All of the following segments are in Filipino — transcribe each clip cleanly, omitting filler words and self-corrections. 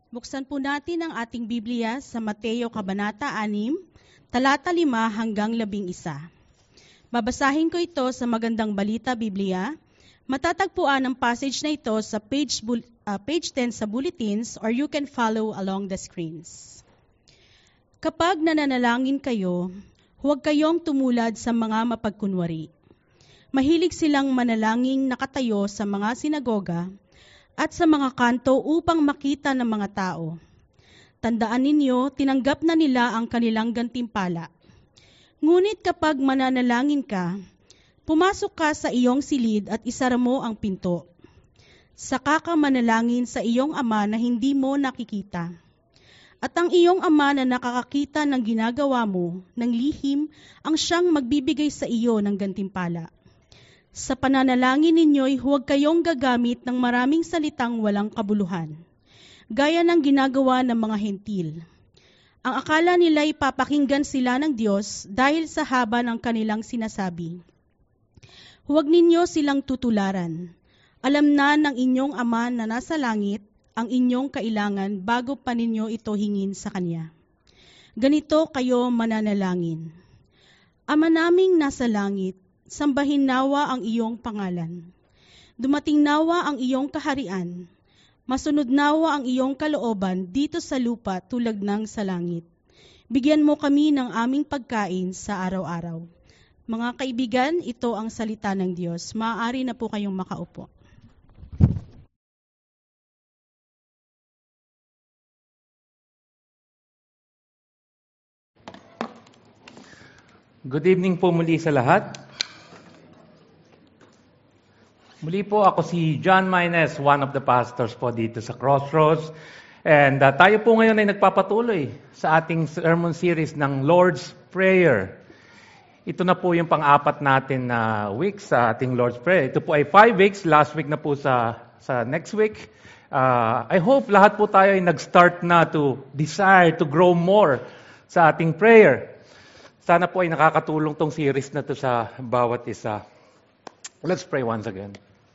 Buksan po natin ang ating Biblia sa Mateo Kabanata 6, talata 5 hanggang 11. Babasahin ko ito sa Magandang Balita Biblia. Matatagpuan ang passage na ito sa page 10 sa bulletins, or you can follow along the screens. Kapag nananalangin kayo, huwag kayong tumulad sa mga mapagkunwari. Mahilig silang manalangin nakatayo sa mga sinagoga at sa mga kanto upang makita ng mga tao. Tandaan ninyo, tinanggap na nila ang kanilang gantimpala. Ngunit kapag mananalangin ka, pumasok ka sa iyong silid at isara mo ang pinto. Saka ka manalangin sa iyong ama na hindi mo nakikita. At ang iyong ama na nakakakita ng ginagawa mo, ng lihim, ang siyang magbibigay sa iyo ng gantimpala. Sa pananalangin ninyo'y huwag kayong gagamit ng maraming salitang walang kabuluhan, gaya ng ginagawa ng mga hentil. Ang akala nila'y papakinggan sila ng Diyos dahil sa haba ng kanilang sinasabi. Huwag ninyo silang tutularan. Alam na ng inyong Ama na nasa langit ang inyong kailangan bago pa ninyo ito hingin sa Kanya. Ganito kayo mananalangin. Ama naming nasa langit, sambahin nawa ang iyong pangalan. Dumating nawa ang iyong kaharian. Masunod nawa ang iyong kalooban dito sa lupa tulad ng sa langit. Bigyan mo kami ng aming pagkain sa araw-araw. Mga kaibigan, ito ang salita ng Diyos. Maaari na po kayong makaupo. Good evening po muli sa lahat. Muli po ako si John Maynes, one of the pastors po dito sa Crossroads. And tayo po ngayon ay nagpapatuloy sa ating sermon series ng Lord's Prayer. Ito na po yung pang-apat natin na week sa ating Lord's Prayer. Ito po ay 5 weeks, last week na po sa next week. I hope lahat po tayo ay nag-start na to desire to grow more sa ating prayer. Sana po ay nakakatulong tong series na to sa bawat isa. Let's pray once again.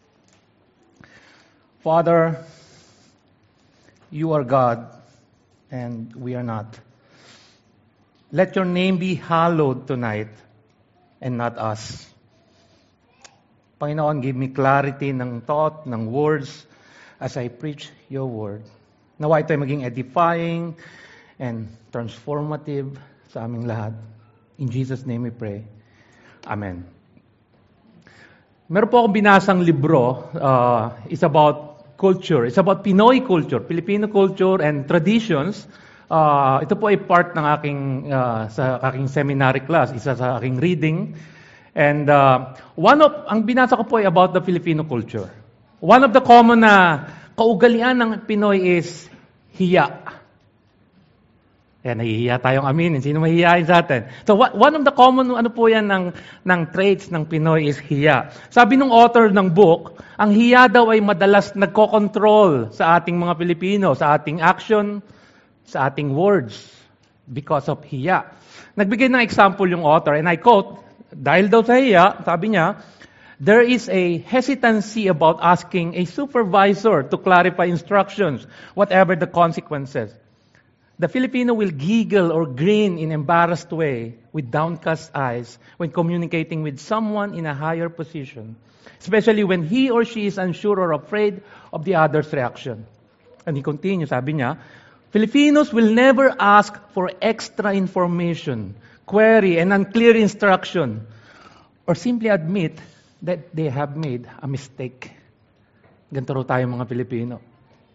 Father, you are God and we are not. Let your name be hallowed tonight and not us. Panginoon, give me clarity ng thought, ng words as I preach your word. Nawa ito ay maging edifying and transformative sa aming lahat. In Jesus' name we pray. Amen. Meron po akong binasang libro. It's about culture. It's about Pinoy culture, Filipino culture and traditions. Ito po ay part ng sa aking seminary class, isa sa aking reading. And ang binasa ko po ay about the Filipino culture. One of the common na kaugalian ng Pinoy is hiya. Kaya nahihiya tayong aminin. Sino mahihiyain sa atin? So one of the common po yan ng traits ng Pinoy is hiya. Sabi ng author ng book, ang hiya daw ay madalas nagko-control sa ating mga Pilipino, sa ating action, sa ating words because of hiya. Nagbigay ng example yung author, and I quote, dahil daw sa hiya, sabi niya, there is a hesitancy about asking a supervisor to clarify instructions, whatever the consequences. The Filipino will giggle or grin in embarrassed way with downcast eyes when communicating with someone in a higher position, especially when he or she is unsure or afraid of the other's reaction. And he continues, sabi niya, Filipinos will never ask for extra information, query, and unclear instruction, or simply admit that they have made a mistake. Ganito raw tayo mga Pilipino.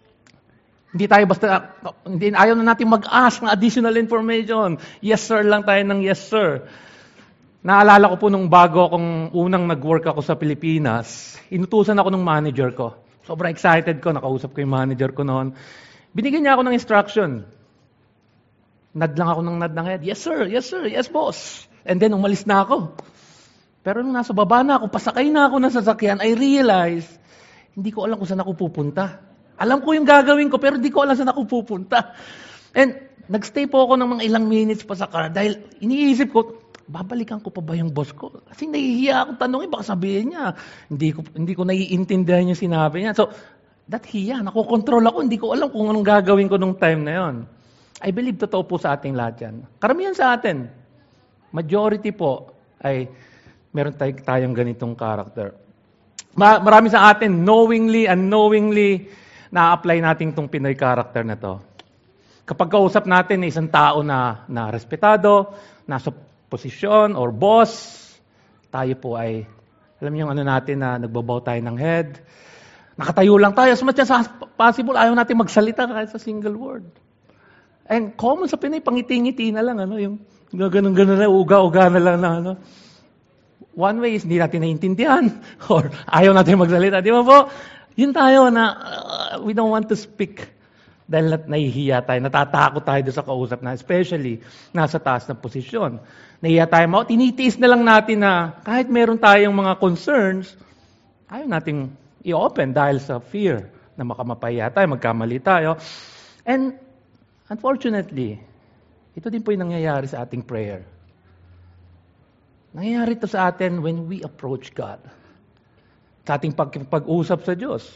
Ayaw na natin mag-ask ng additional information. Yes sir lang tayo ng yes sir. Naalala ko po nung bago akong unang nag-work ako sa Pilipinas, inutusan ako ng manager ko. Sobrang excited ko, nakausap ko yung manager ko noon. Binigyan niya ako ng instruction. Nod lang ako ng head. Yes sir, yes boss. And then umalis na ako. Pero nung nasa baba na ako, pasakay na ako ng sasakyan, I realized, hindi ko alam kung saan ako pupunta. Alam ko yung gagawin ko, pero di ko alam saan ako pupunta. And nagstay po ako ng mga ilang minutes pa sa car dahil iniisip ko, babalikan ko pa ba yung boss ko? Kasi nahihiya akong tanongin, baka sabihin niya, hindi ko naiintindihan yung sinabi niya. So, that hiya, nakokontrol ako, hindi ko alam kung anong gagawin ko nung time na yon. I believe totoo po sa ating lahat yan. Karamihan sa atin, majority po ay meron tayong ganitong character. Marami sa atin, knowingly, unknowingly, na-apply natin itong Pinoy character na to. Kapag kausap natin isang tao na respetado, nasa posisyon or boss, tayo po ay, alam niyo yung ano natin na nagbabaw tayo ng head, nakatayo lang tayo, as much as possible, ayaw natin magsalita kahit sa single word. And common sa Pinoy, pangiti-ngiti na lang, yung ganun-ganun na, uga-uga na lang ano. One way is hindi natin naiintindihan or ayaw natin magsalita. Di ba po? Yun tayo na we don't want to speak dahil nahihiya tayo, natatakot tayo doon sa kausap na, especially nasa taas na posisyon. Nahihiya tayo, tinitiis na lang natin na kahit meron tayong mga concerns, ayaw nating i-open dahil sa fear na makamapaya tayo, magkamali tayo. And unfortunately, ito din po yung nangyayari sa ating prayer. Nangyayari ito sa atin when we approach God. Sa ating pag-usap sa Diyos.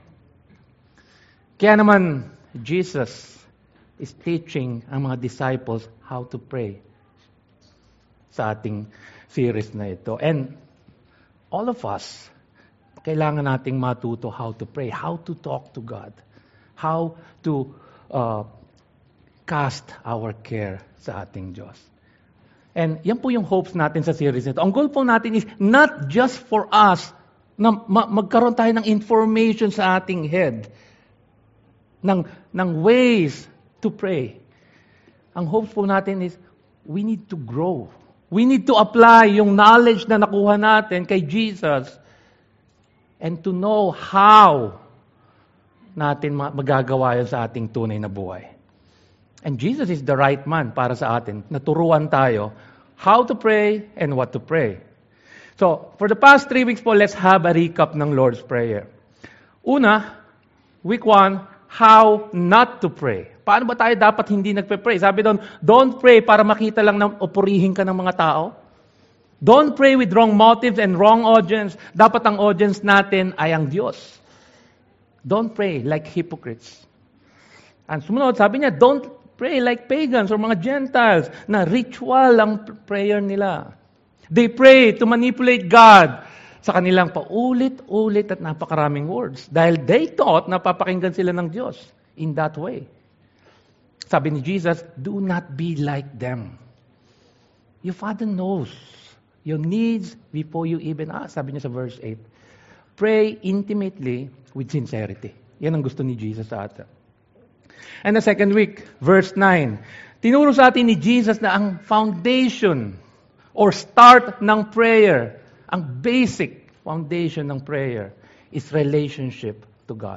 Kaya naman, Jesus is teaching ang mga disciples how to pray sa ating series na ito. And all of us, kailangan nating matuto how to pray, how to talk to God, how to cast our care sa ating Diyos. And yan po yung hopes natin sa series nito. Ang goal po natin is not just for us na magkaroon tayo ng information sa ating head, ng ways to pray. Ang hopes po natin is we need to grow. We need to apply yung knowledge na nakuha natin kay Jesus and to know how natin magagawa yun sa ating tunay na buhay. And Jesus is the right man para sa atin. Naturuan tayo how to pray and what to pray. So, for the past 3 weeks po, let's have a recap ng Lord's Prayer. Una, week 1, how not to pray. Paano ba tayo dapat hindi nagpe-pray? Sabi doon, don't pray para makita lang na opurihin ka ng mga tao. Don't pray with wrong motives and wrong audience. Dapat ang audience natin ay ang Diyos. Don't pray like hypocrites. Ang sumunod, sabi niya, don't pray like pagans or mga Gentiles na ritual ang prayer nila. They pray to manipulate God sa kanilang paulit-ulit at napakaraming words. Dahil they thought na papakinggan sila ng Diyos in that way. Sabi ni Jesus, do not be like them. Your Father knows your needs before you even ask. Sabi niya sa verse 8. Pray intimately with sincerity. Yan ang gusto ni Jesus sa atin. And the second week, verse 9. Tinuro sa atin ni Jesus na ang foundation or start ng prayer, ang basic foundation ng prayer is relationship to God.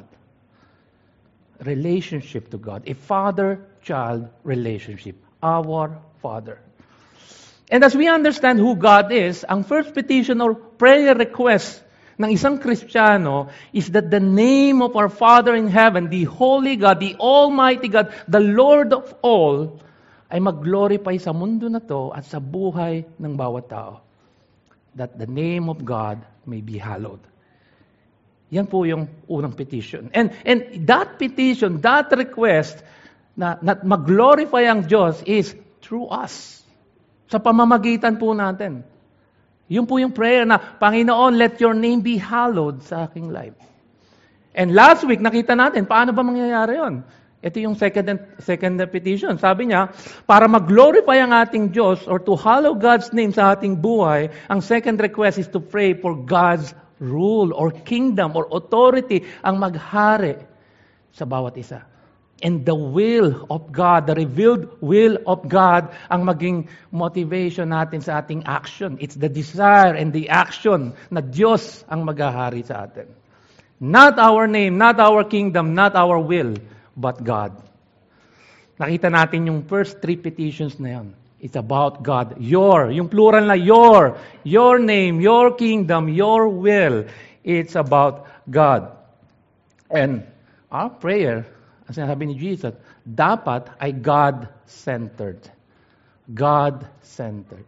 Relationship to God. A father-child relationship. Our Father. And as we understand who God is, ang first petition or prayer request ng isang Kristiyano is that the name of our Father in heaven, the Holy God, the Almighty God, the Lord of all, ay mag-glorify sa mundo na to at sa buhay ng bawat tao. That the name of God may be hallowed. Yan po yung unang petition. And that petition, that request na mag-glorify ang Diyos is through us. Sa pamamagitan po natin. Yun po yung prayer na, Panginoon, let your name be hallowed sa aking life. And last week, nakita natin, paano ba mangyayari yun? Ito yung second petition. Sabi niya, para mag-glorify ang ating Diyos or to hallow God's name sa ating buhay, ang second request is to pray for God's rule or kingdom or authority ang maghari sa bawat isa. And the will of God, the revealed will of God, ang maging motivation natin sa ating action. It's the desire and the action na Diyos ang maghahari sa atin. Not our name, not our kingdom, not our will, but God. Nakita natin yung first 3 petitions na yun. It's about God. Yung plural na your name, your kingdom, your will. It's about God. And our prayer, ang sinasabi ni Jesus, dapat ay God-centered. God-centered.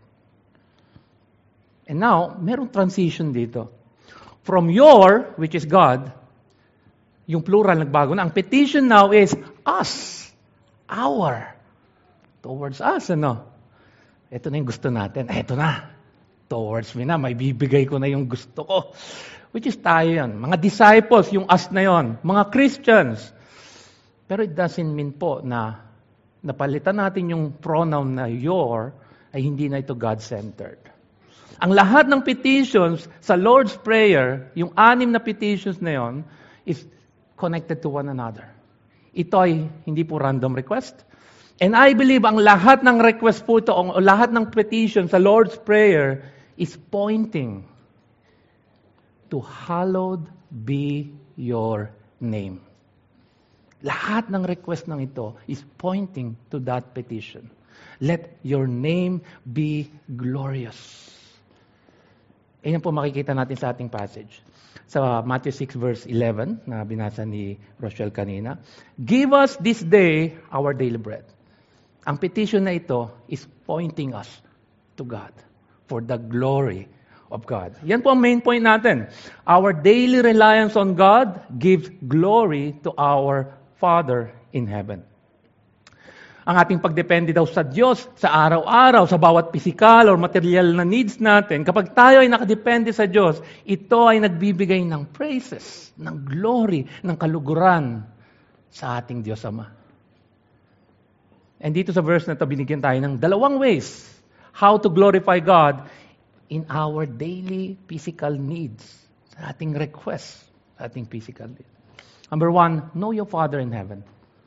And now, merong transition dito. From your, which is God, Yung plural nagbago na. Ang petition now is us. Our. Towards us, ano? Ito na yung gusto natin. Ito na. Towards me na. May bibigay ko na yung gusto ko. Which is tayo yan. Mga disciples, yung us na yon. Mga Christians. Pero it doesn't mean po na napalitan natin yung pronoun na your ay hindi na ito God-centered. Ang lahat ng petitions sa Lord's Prayer, yung 6 na petitions na yon, is connected to one another. Ito ay hindi po random request. And I believe ang lahat ng request po ito, o lahat ng petition sa Lord's Prayer is pointing to hallowed be your name. Lahat ng request ng ito is pointing to that petition. Let your name be glorious. Ayan po makikita natin sa ating passage. Sa Matthew 6 verse 11 na binasa ni Rochelle kanina. Give us this day our daily bread. Ang petition na ito is pointing us to God for the glory of God. Yan po ang main point natin. Our daily reliance on God gives glory to our Father in heaven. Ang ating pagdepende daw sa Diyos sa araw-araw, sa bawat physical or material na needs natin, kapag tayo ay nakadepende sa Diyos, ito ay nagbibigay ng praises, ng glory, ng kaluguran sa ating Diyos Ama. And dito sa verse na ito, binigyan tayo ng 2 ways how to glorify God in our daily physical needs, sa ating requests, sa ating physical needs. Number 1, know your Father in heaven.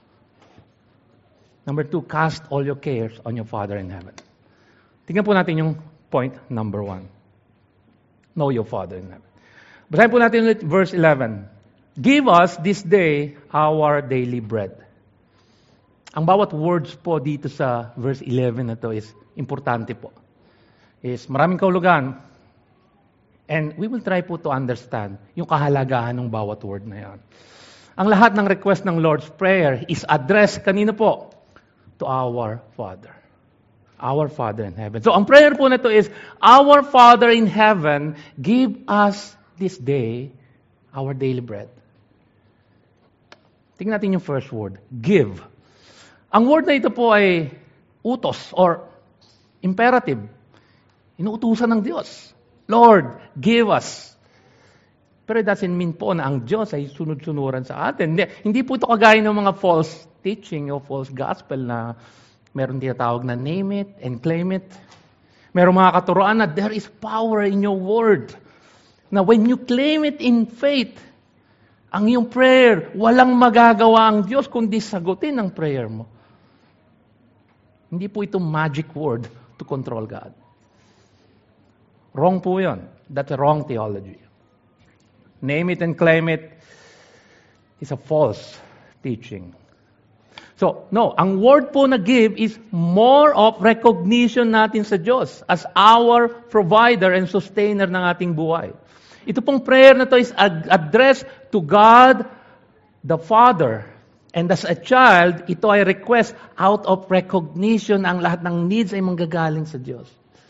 Number 2, cast all your cares on your Father in heaven. Tingnan po natin yung point number 1. Know your Father in heaven. Basahin po natin ulit verse 11. Give us this day our daily bread. Ang bawat words po dito sa verse 11 na to is importante po. Is maraming kahulugan. And we will try po to understand yung kahalagahan ng bawat word na yan. Ang lahat ng request ng Lord's Prayer is addressed kanino po? To our Father. Our Father in heaven. So, ang prayer po na ito is, Our Father in heaven, give us this day our daily bread. Tingnan natin yung first word, give. Ang word na ito po ay utos or imperative. Inuutusan ng Diyos. Lord, give us. Pero it doesn't mean po na ang Diyos ay sunod-sunuran sa atin. Hindi po ito kagaya ng mga false teaching o false gospel na meron tinatawag na name it and claim it. Meron mga katuroan na there is power in your word. Na when you claim it in faith, ang iyong prayer, walang magagawa ang Diyos kundi sagutin ang prayer mo. Hindi po ito magic word to control God. Wrong po yun. That's a wrong theology. Name it and claim it is a false teaching. So, no, ang word po na give is more of recognition natin sa Diyos as our provider and sustainer ng ating buhay. Ito pong prayer na to is addressed to God the Father. And as a child, ito ay request out of recognition na ang lahat ng needs ay manggagaling sa Diyos.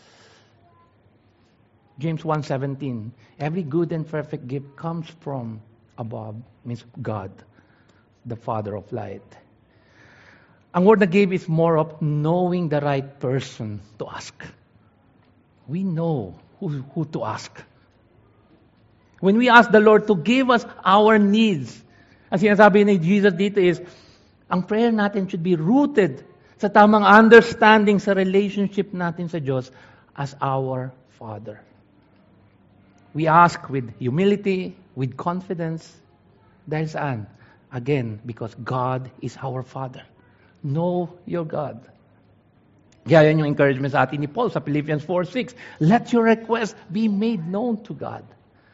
James 1:17, every good and perfect gift comes from above, means God, the Father of light. Ang word na give is more of knowing the right person to ask. We know who to ask. When we ask the Lord to give us our needs, ang sinasabi ni Jesus dito is, ang prayer natin should be rooted sa tamang understanding sa relationship natin sa Diyos as our Father. We ask with humility, with confidence. Dahil saan? Again, because God is our Father. Know your God. Kaya yan yung encouragement sa atin ni Paul sa Philippians 4:6. Let your request be made known to God.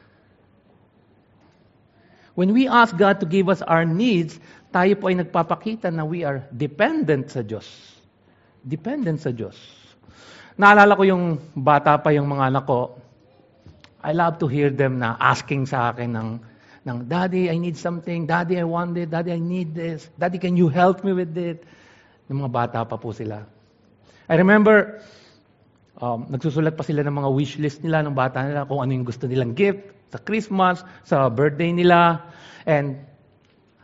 When we ask God to give us our needs, tayo po ay nagpapakita na we are dependent sa Diyos. Dependent sa Diyos. Naalala ko yung bata pa yung mga anak ko. I love to hear them na asking sa akin ng Daddy, I need something. Daddy, I want it. Daddy, I need this. Daddy, can you help me with it? Yung mga bata pa po sila. I remember, nagsusulat pa sila ng mga wish list nila ng bata nila kung ano yung gusto nilang gift sa Christmas, sa birthday nila. And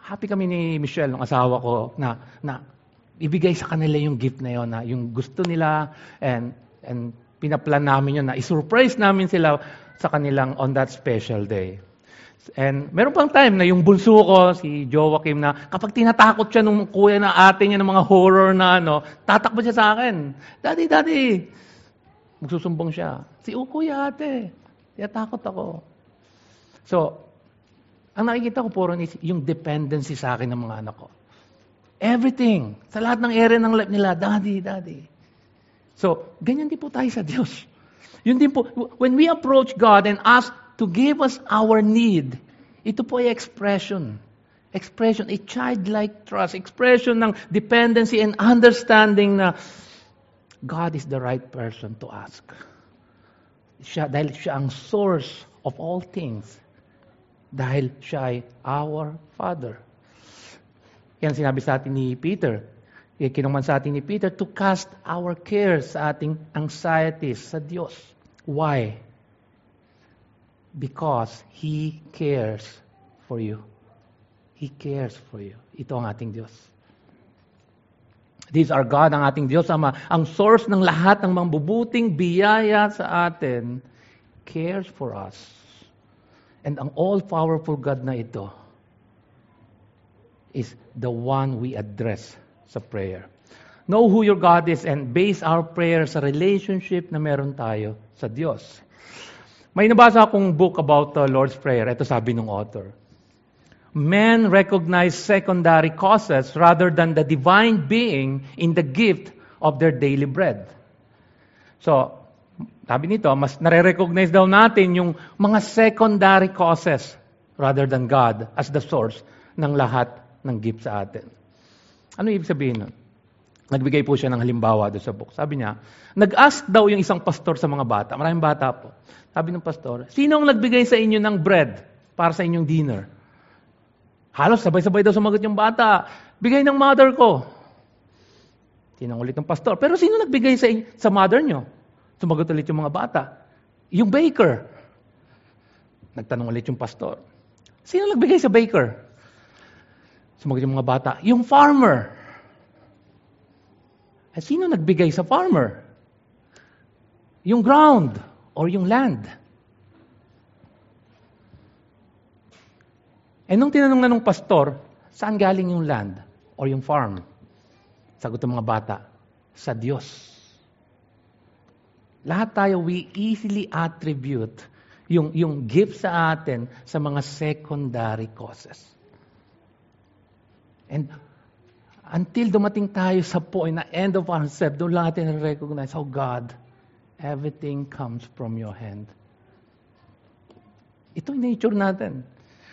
happy kami ni Michelle, ng asawa ko, na ibigay sa kanila yung gift na yun, na yung gusto nila, and pinaplan namin yun, na isurprise namin sila sa kanilang on that special day. And meron pang time na yung bunso ko, si Joaquim, na kapag tinatakot siya nung kuya na ate niya ng mga horror na tatakbo siya sa akin. Daddy, magsusumbong siya. Kuya ate, tinatakot ako. So, ang nakikita ko puro is yung dependency sa akin ng mga anak ko. Everything, sa lahat ng area ng life nila, Daddy. So, ganyan din po tayo sa Diyos. Yun din po, when we approach God and ask to give us our need, ito po ay expression. Expression, a childlike trust. Expression ng dependency and understanding na God is the right person to ask. Dahil siya ang source of all things. Dahil siya ay our Father. Yan sinabi sa atin ni Peter. Kinuman sa atin ni Peter to cast our cares sa ating anxieties sa Diyos. Why? Because He cares for you. He cares for you. Ito ang ating Diyos. This is our God, ang ating Diyos Ama. Ang source ng lahat ng mambubuting biyaya sa atin, cares for us. And ang all-powerful God na ito is the one we address sa prayer. Know who your God is and base our prayer sa relationship na meron tayo sa Diyos. May nabasa akong book about the Lord's Prayer. Ito sabi ng author. Men recognize secondary causes rather than the divine being in the gift of their daily bread. So, sabi nito, mas nare-recognize daw natin yung mga secondary causes rather than God as the source ng lahat ng gift sa atin. Ano ibig sabihin nun? Nagbigay po siya ng halimbawa doon sa book. Sabi niya, nag-ask daw yung isang pastor sa mga bata. Maraming bata po. Sabi ng pastor, sino ang nagbigay sa inyo ng bread para sa inyong dinner? Halos sabay-sabay daw sumagot yung bata. Bigay ng mother ko. Tinanong ulit ng pastor, pero sino nagbigay sa mother nyo? Sumagot ulit yung mga bata. Yung baker. Nagtanong ulit yung pastor. Sino nagbigay sa baker? Sumagot yung mga bata. Yung farmer. Sino nagbigay sa farmer? Yung ground or yung land. Nung tinanong na nung pastor, saan galing yung land or yung farm? Sagot ng mga bata, sa Diyos. Lahat tayo, we easily attribute yung gift sa atin sa mga secondary causes. And until dumating tayo sa point na end of ourselves, doon lang natin recognize, oh God, everything comes from your hand. Ito yung nature natin.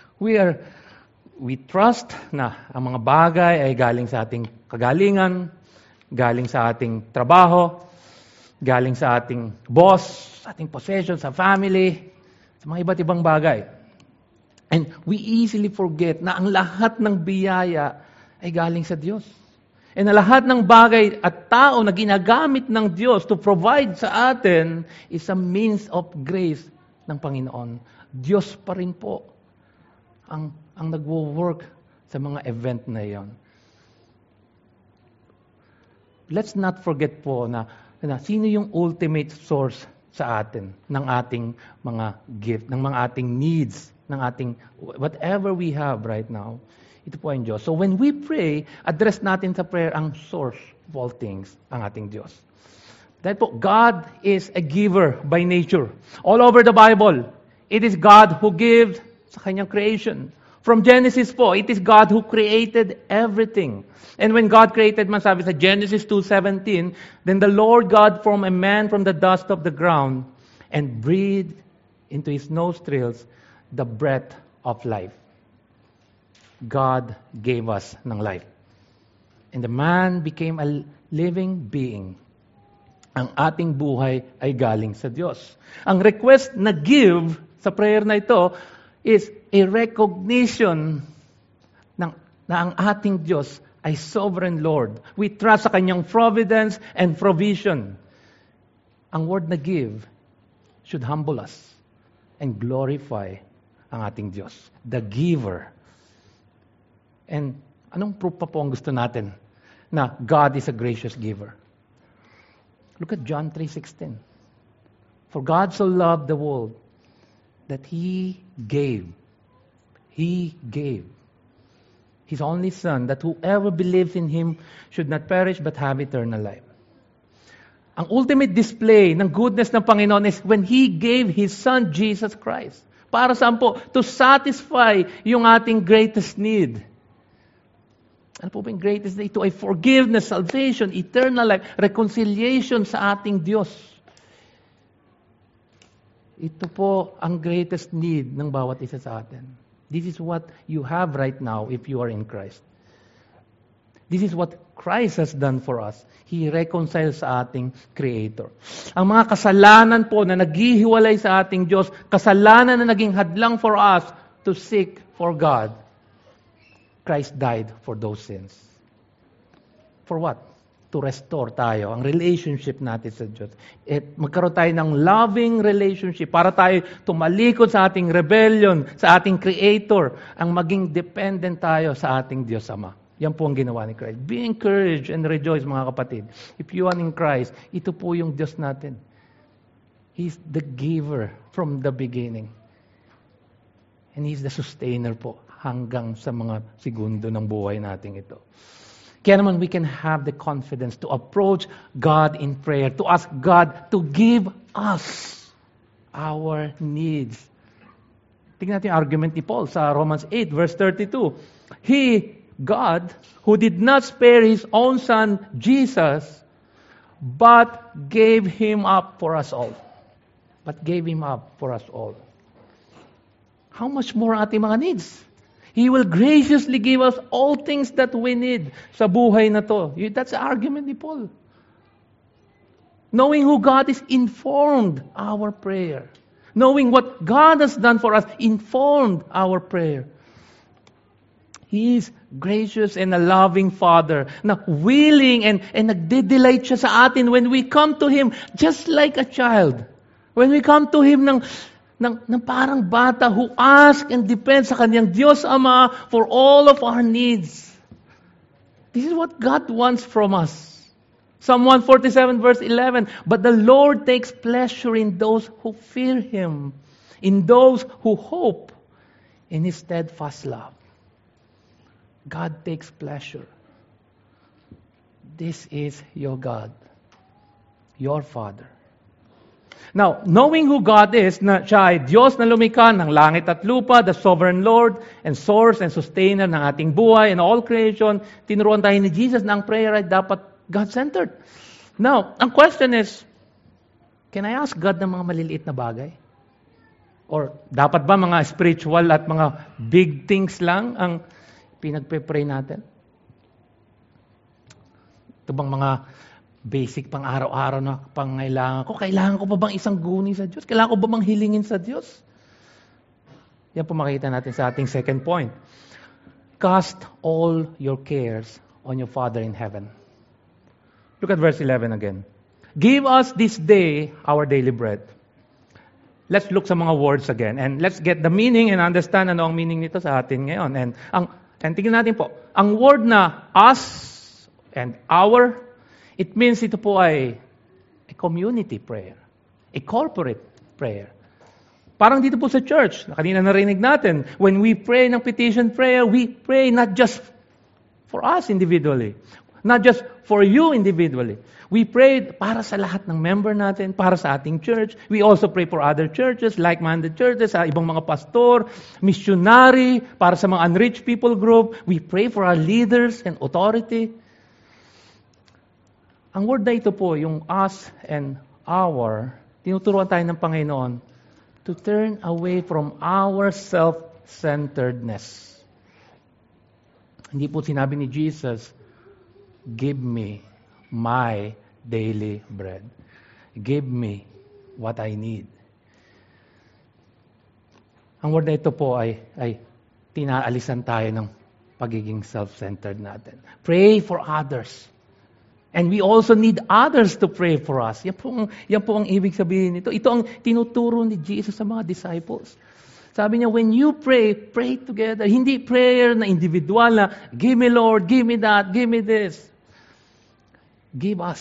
We trust na ang mga bagay ay galing sa ating kagalingan, galing sa ating trabaho, galing sa ating boss, sa ating possession, sa family, sa mga iba't ibang bagay. And we easily forget na ang lahat ng biyaya ay galing sa Diyos. And na lahat ng bagay at tao na ginagamit ng Diyos to provide sa atin is a means of grace ng Panginoon. Diyos pa rin po ang nagwo-work sa mga event na iyon. Let's not forget po na sino yung ultimate source sa atin ng ating mga gift, ng mga ating needs, ng ating whatever we have right now. Ito po ang Diyos. So when we pray, address natin sa prayer ang source of all things, ang ating Diyos. Dahil po, God is a giver by nature. All over the Bible, it is God who gives sa kanyang creation. From Genesis po, it is God who created everything. And when God created man, sabi sa Genesis 2:17, then the Lord God formed a man from the dust of the ground and breathed into his nostrils the breath of life. God gave us ng life. And the man became a living being. Ang ating buhay ay galing sa Diyos. Ang request na give sa prayer na ito is a recognition na ang ating Diyos ay sovereign Lord. We trust sa kanyang providence and provision. Ang word na give should humble us and glorify ang ating Diyos. The giver. And anong proof pa po ang gusto natin na God is a gracious giver? Look at John 3:16. For God so loved the world that He gave His only Son, that whoever believes in Him should not perish but have eternal life. Ang ultimate display ng goodness ng Panginoon is when He gave His Son, Jesus Christ. Para saan po? To satisfy yung ating greatest need. Ano po ba yung greatest need? Ito ay forgiveness, salvation, eternal life, reconciliation sa ating Diyos. Ito po ang greatest need ng bawat isa sa atin. This is what you have right now if you are in Christ. This is what Christ has done for us. He reconciles sa ating Creator. Ang mga kasalanan po na naghihiwalay sa ating Diyos, kasalanan na naging hadlang for us to seek for God, Christ died for those sins. For what? To restore tayo, ang relationship natin sa Diyos. At magkaroon tayo ng loving relationship para tayo tumalikod sa ating rebellion, sa ating Creator, ang maging dependent tayo sa ating Diyos Ama. Yan po ang ginawa ni Christ. Be encouraged and rejoice, mga kapatid. If you are in Christ, ito po yung Diyos natin. He's the giver from the beginning. And He's the sustainer po hanggang sa mga segundo ng buhay natin ito. Kaya naman we can have the confidence to approach God in prayer, to ask God to give us our needs. Tingnan natin yung argument ni Paul sa Romans 8 verse 32. He, God, who did not spare His own Son, Jesus, but gave Him up for us all. But gave Him up for us all. How much more ating mga needs? He will graciously give us all things that we need sa buhay na to. That's the argument ni Paul. Knowing who God is informed our prayer. Knowing what God has done for us informed our prayer. He is gracious and a loving Father na willing and nagde-delight siya sa atin when we come to Him just like a child. When we come to Him ng parang bata who ask and depends sa kanyang Diyos Ama for all of our needs. This is what God wants from us. Psalm 147 verse 11, but the Lord takes pleasure in those who fear Him, in those who hope in His steadfast love. God takes pleasure. This is your God, your Father. Now, knowing who God is, na siya ay Diyos na lumikha ng langit at lupa, the sovereign Lord and source and sustainer ng ating buhay and all creation, tinuruan tayo ni Jesus na ang prayer ay dapat God-centered. Now, ang question is, can I ask God ng mga maliliit na bagay? Or dapat ba mga spiritual at mga big things lang ang pinagpe-pray natin? Ito bang mga basic pang araw-araw na pangailangan ko? Kailangan ko pa bang isang guni sa Diyos? Kailangan ko ba bang hilingin sa Diyos? Yan po makita natin sa ating second point. Cast all your cares on your Father in heaven. Look at verse 11 again. Give us this day our daily bread. Let's look sa mga words again and let's get the meaning and understand ano ang meaning nito sa atin ngayon. And tingnan natin po, ang word na us and our, it means ito po ay a community prayer, a corporate prayer. Parang dito po sa church, kanina narinig natin, when we pray ng petition prayer, we pray not just for us individually, not just for you individually. We pray para sa lahat ng member natin, para sa ating church. We also pray for other churches, like-minded churches, sa ibang mga pastor, missionary, para sa mga unreached people group. We pray for our leaders and authority. Ang word na ito po, yung us and our, tinuturuan tayo ng Panginoon to turn away from our self-centeredness. Hindi po sinabi ni Jesus, give me my daily bread. Give me what I need. Ang word na ito po ay tinaalisan tayo ng pagiging self-centered natin. Pray for others. And we also need others to pray for us. Yan po ang ibig sabihin nito. Ito ang tinuturo ni Jesus sa mga disciples. Sabi niya, when you pray, pray together. Hindi prayer na individual na, give me Lord, give me that, give me this. Give us.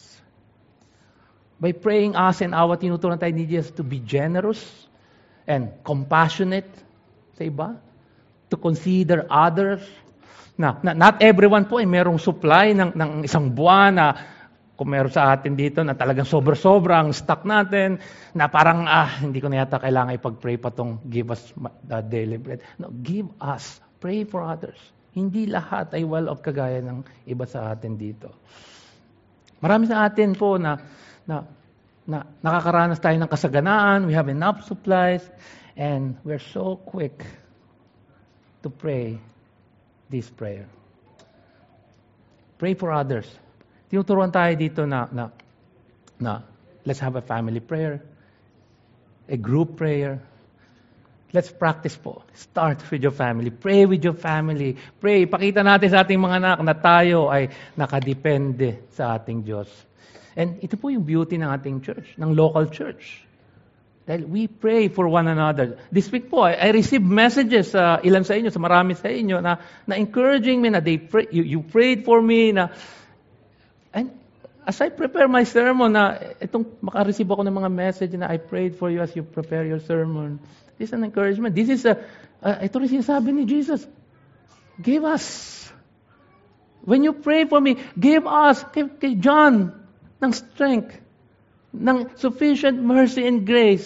By praying us and our, tinuturuan tayo ni Jesus to be generous and compassionate sa iba. To consider others. Not everyone po ay merong supply ng isang buwan na kung meron sa atin dito na talagang sobra-sobra ang stock natin, na parang, hindi ko na yata kailangan ipag-pray pa tong give us the daily bread. No, give us. Pray for others. Hindi lahat ay well off kagaya ng iba sa atin dito. Marami sa atin po na nakakaranas tayo ng kasaganaan, we have enough supplies, and we're so quick to pray this prayer. Pray for others. Tinuturuan tayo dito na let's have a family prayer, a group prayer. Let's practice po. Start with your family. Pray with your family. Pray. Pakita natin sa ating mga anak na tayo ay nakadepende sa ating Diyos. And ito po yung beauty ng ating church, ng local church. Dahil we pray for one another. This week po, I received messages sa ilan sa inyo, sa marami sa inyo, na encouraging me, na you prayed for me, and as I prepare my sermon, makareceive ako ng mga message na I prayed for you as you prepare your sermon. This is an encouragement. This is ito rin sinasabi ni Jesus. Give us. When you pray for me, give us, kay John, ng strength, ng sufficient mercy and grace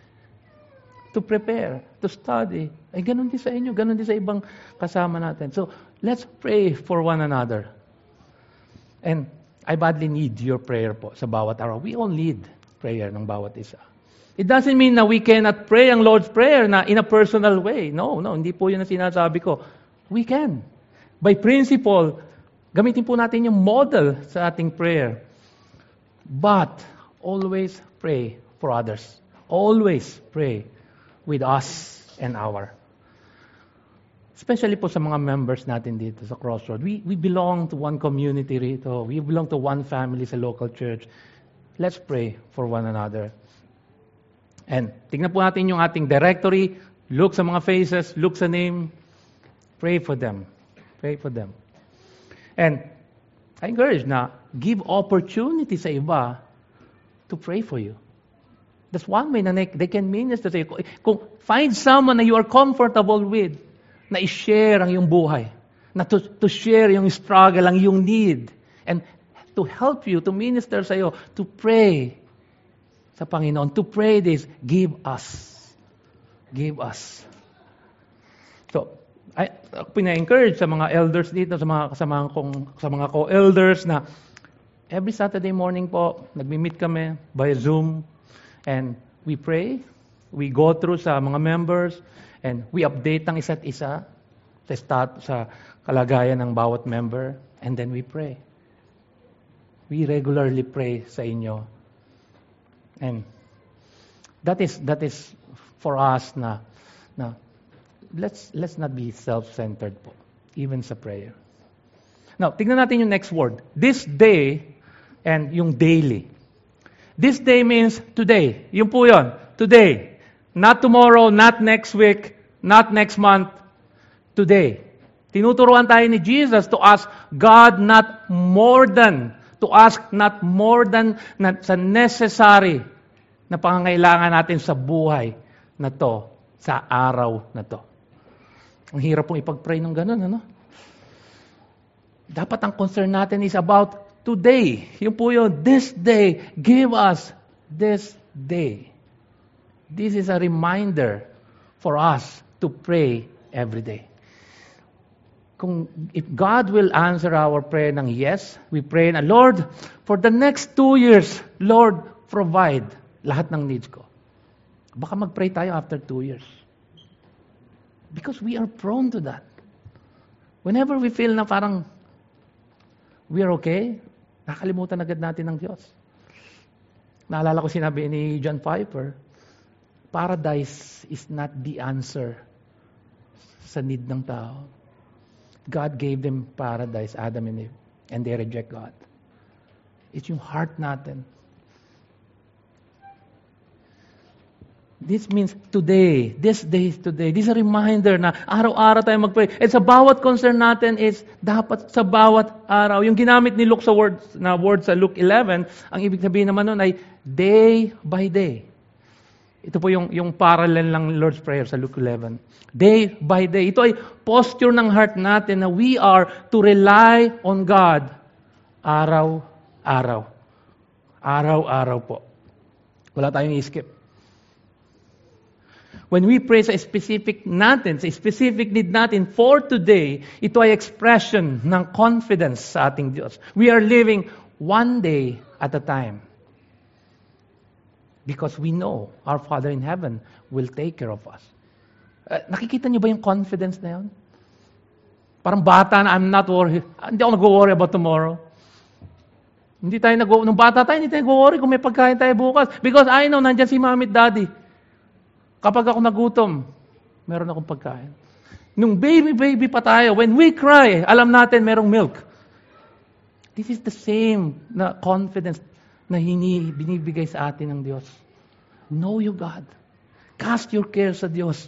to prepare, to study. Ay, ganun din sa inyo, ganun din sa ibang kasama natin. So, let's pray for one another. And I badly need your prayer po sa bawat araw. We all need prayer ng bawat isa. It doesn't mean na we cannot pray ang Lord's Prayer na in a personal way. No, hindi po yun ang sinasabi ko. We can. By principle, gamitin po natin yung model sa ating prayer. But, always pray for others. Always pray with us and our. Especially po sa mga members natin dito sa Crossroad. We belong to one community rito. We belong to one family sa local church. Let's pray for one another. And tingnan po natin yung ating directory. Look sa mga faces. Look sa name. Pray for them. Pray for them. And I encourage na give opportunity sa iba to pray for you. That's one way na they can minister sa iyo. Kung find someone na you are comfortable with, na i-share ang iyong buhay, na to share yung struggle, ang iyong need, and to help you, to minister sa iyo, to pray sa Panginoon, to pray this, give us. Give us. So, ako pina-encourage sa mga elders dito, sa mga co-elders na every Saturday morning po, nagmi-meet kami by Zoom, and we pray, we go through sa mga members, and we update ang isa't isa sa kalagayan ng bawat member, and then we pray. We regularly pray sa inyo. And that is for us na let's not be self-centered po, even sa prayer. Now, tignan natin yung next word. This day and yung daily. This day means today. Yung po yun. Today. Not tomorrow, not next week, not next month. Today. Tinuturuan tayo ni Jesus to ask God not more than, to ask not more than sa necessary na pangangailangan natin sa buhay na to, sa araw na to. Ang hirap pong ipag-pray ng ganun, ano? Dapat ang concern natin is about today. Yung po yun, this day, give us this day. This is a reminder for us to pray every day. If God will answer our prayer ng yes, we pray na, Lord, for the next 2 years, Lord, provide lahat ng needs ko. Baka mag-pray tayo after 2 years. Because we are prone to that. Whenever we feel na parang we are okay, nakalimutan agad natin ng Diyos. Naalala ko sinabi ni John Piper, paradise is not the answer sa need ng tao. God gave them paradise, Adam and Eve, and they reject God. It's yung heart natin. This means today. This day is today. This is a reminder na araw-araw tayo mag-pray. At sa bawat concern natin is dapat sa bawat araw. Yung ginamit ni Luke sa word sa Luke 11, ang ibig sabihin naman nun ay day by day. Ito po yung parallel ng Lord's Prayer sa Luke 11. Day by day. Ito ay posture ng heart natin na we are to rely on God araw-araw. Araw-araw po. Wala tayong i-skip. When we pray sa specific need natin for today, ito ay expression ng confidence sa ating Diyos. We are living one day at a time. Because we know our Father in heaven will take care of us. Nakikita niyo ba yung confidence na yun? Parang bata na, I'm not worried. Hindi ako nag-worry about tomorrow. Nung bata tayo, hindi tayo nag-worry kung may pagkain tayo bukas. Because I know, nandyan si Mommy at Daddy. Kapag ako nagutom, meron akong pagkain. Nung baby pa tayo, when we cry, alam natin merong milk. This is the same na confidence na binibigay sa atin ng Diyos. Know you, God. Cast your care sa Diyos.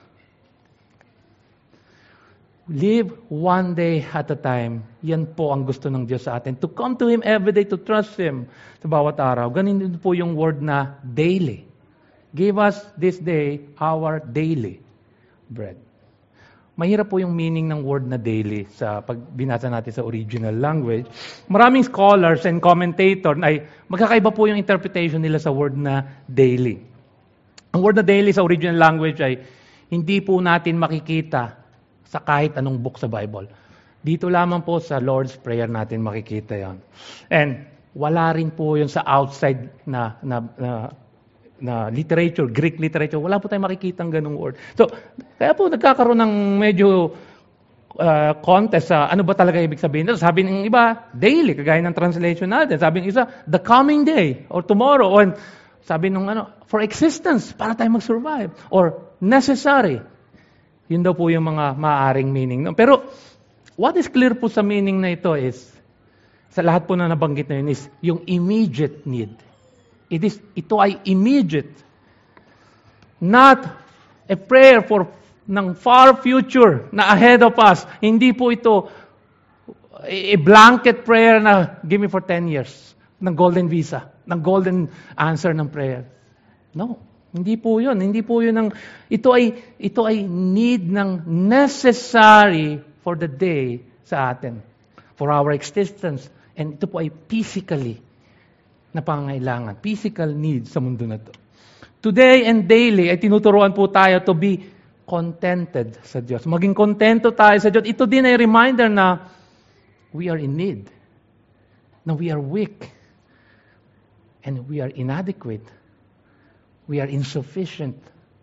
Live one day at a time. Yan po ang gusto ng Diyos sa atin. To come to Him every day, to trust Him sa bawat araw. Ganun din po yung word na daily. Give us this day our daily bread. Mahirap po yung meaning ng word na daily sa pag binasa natin sa original language. Maraming scholars and commentators ay magkakaiba po yung interpretation nila sa word na daily. Ang word na daily sa original language ay hindi po natin makikita sa kahit anong book sa Bible. Dito lamang po sa Lord's Prayer natin makikita yan. And wala rin po yun sa outside na literature, Greek literature. Wala po tayong makikita ng ganung word. So, kaya po nagkakaroon ng medyo contest sa ano ba talaga ibig sabihin. Sabi ng iba, daily, kagaya ng translation natin. Sabi ng isa, the coming day, or tomorrow. Or sabi ng for existence, para tayo mag-survive. Or necessary. Yun daw po yung mga maaaring meaning. Pero, what is clear po sa meaning na ito is, sa lahat po na nabanggit na yun is, yung immediate need. Ito ay immediate. Not a prayer ng far future na ahead of us. Hindi po ito a blanket prayer na give me for 10 years ng golden visa, ng golden answer ng prayer. No, hindi po yun. Hindi po yun ito ay need ng necessary for the day sa atin. For our existence. And ito po ay physically na pangangailangan, physical needs sa mundo na to. Today and daily ay tinuturuan po tayo to be contented sa Diyos. Maging kontento tayo sa Diyos. Ito din ay reminder na we are in need, na we are weak, and we are inadequate, we are insufficient.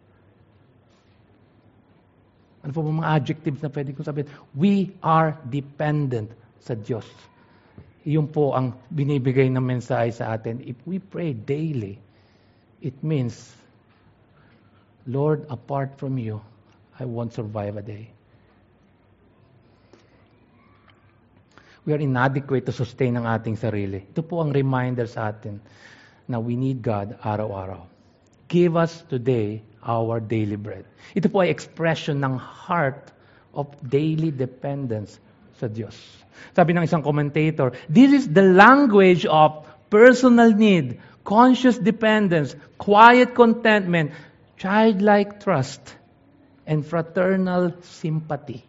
Ano po mga adjectives na pwede kong sabihin? We are dependent sa Diyos. Iyon po ang binibigay ng mensahe sa atin. If we pray daily, it means, Lord, apart from you, I won't survive a day. We are inadequate to sustain ang ating sarili. Ito po ang reminder sa atin na we need God araw-araw. Give us today our daily bread. Ito po ay expression ng heart of daily dependence sa Diyos. Sabi ng isang commentator, this is the language of personal need, conscious dependence, quiet contentment, childlike trust, and fraternal sympathy.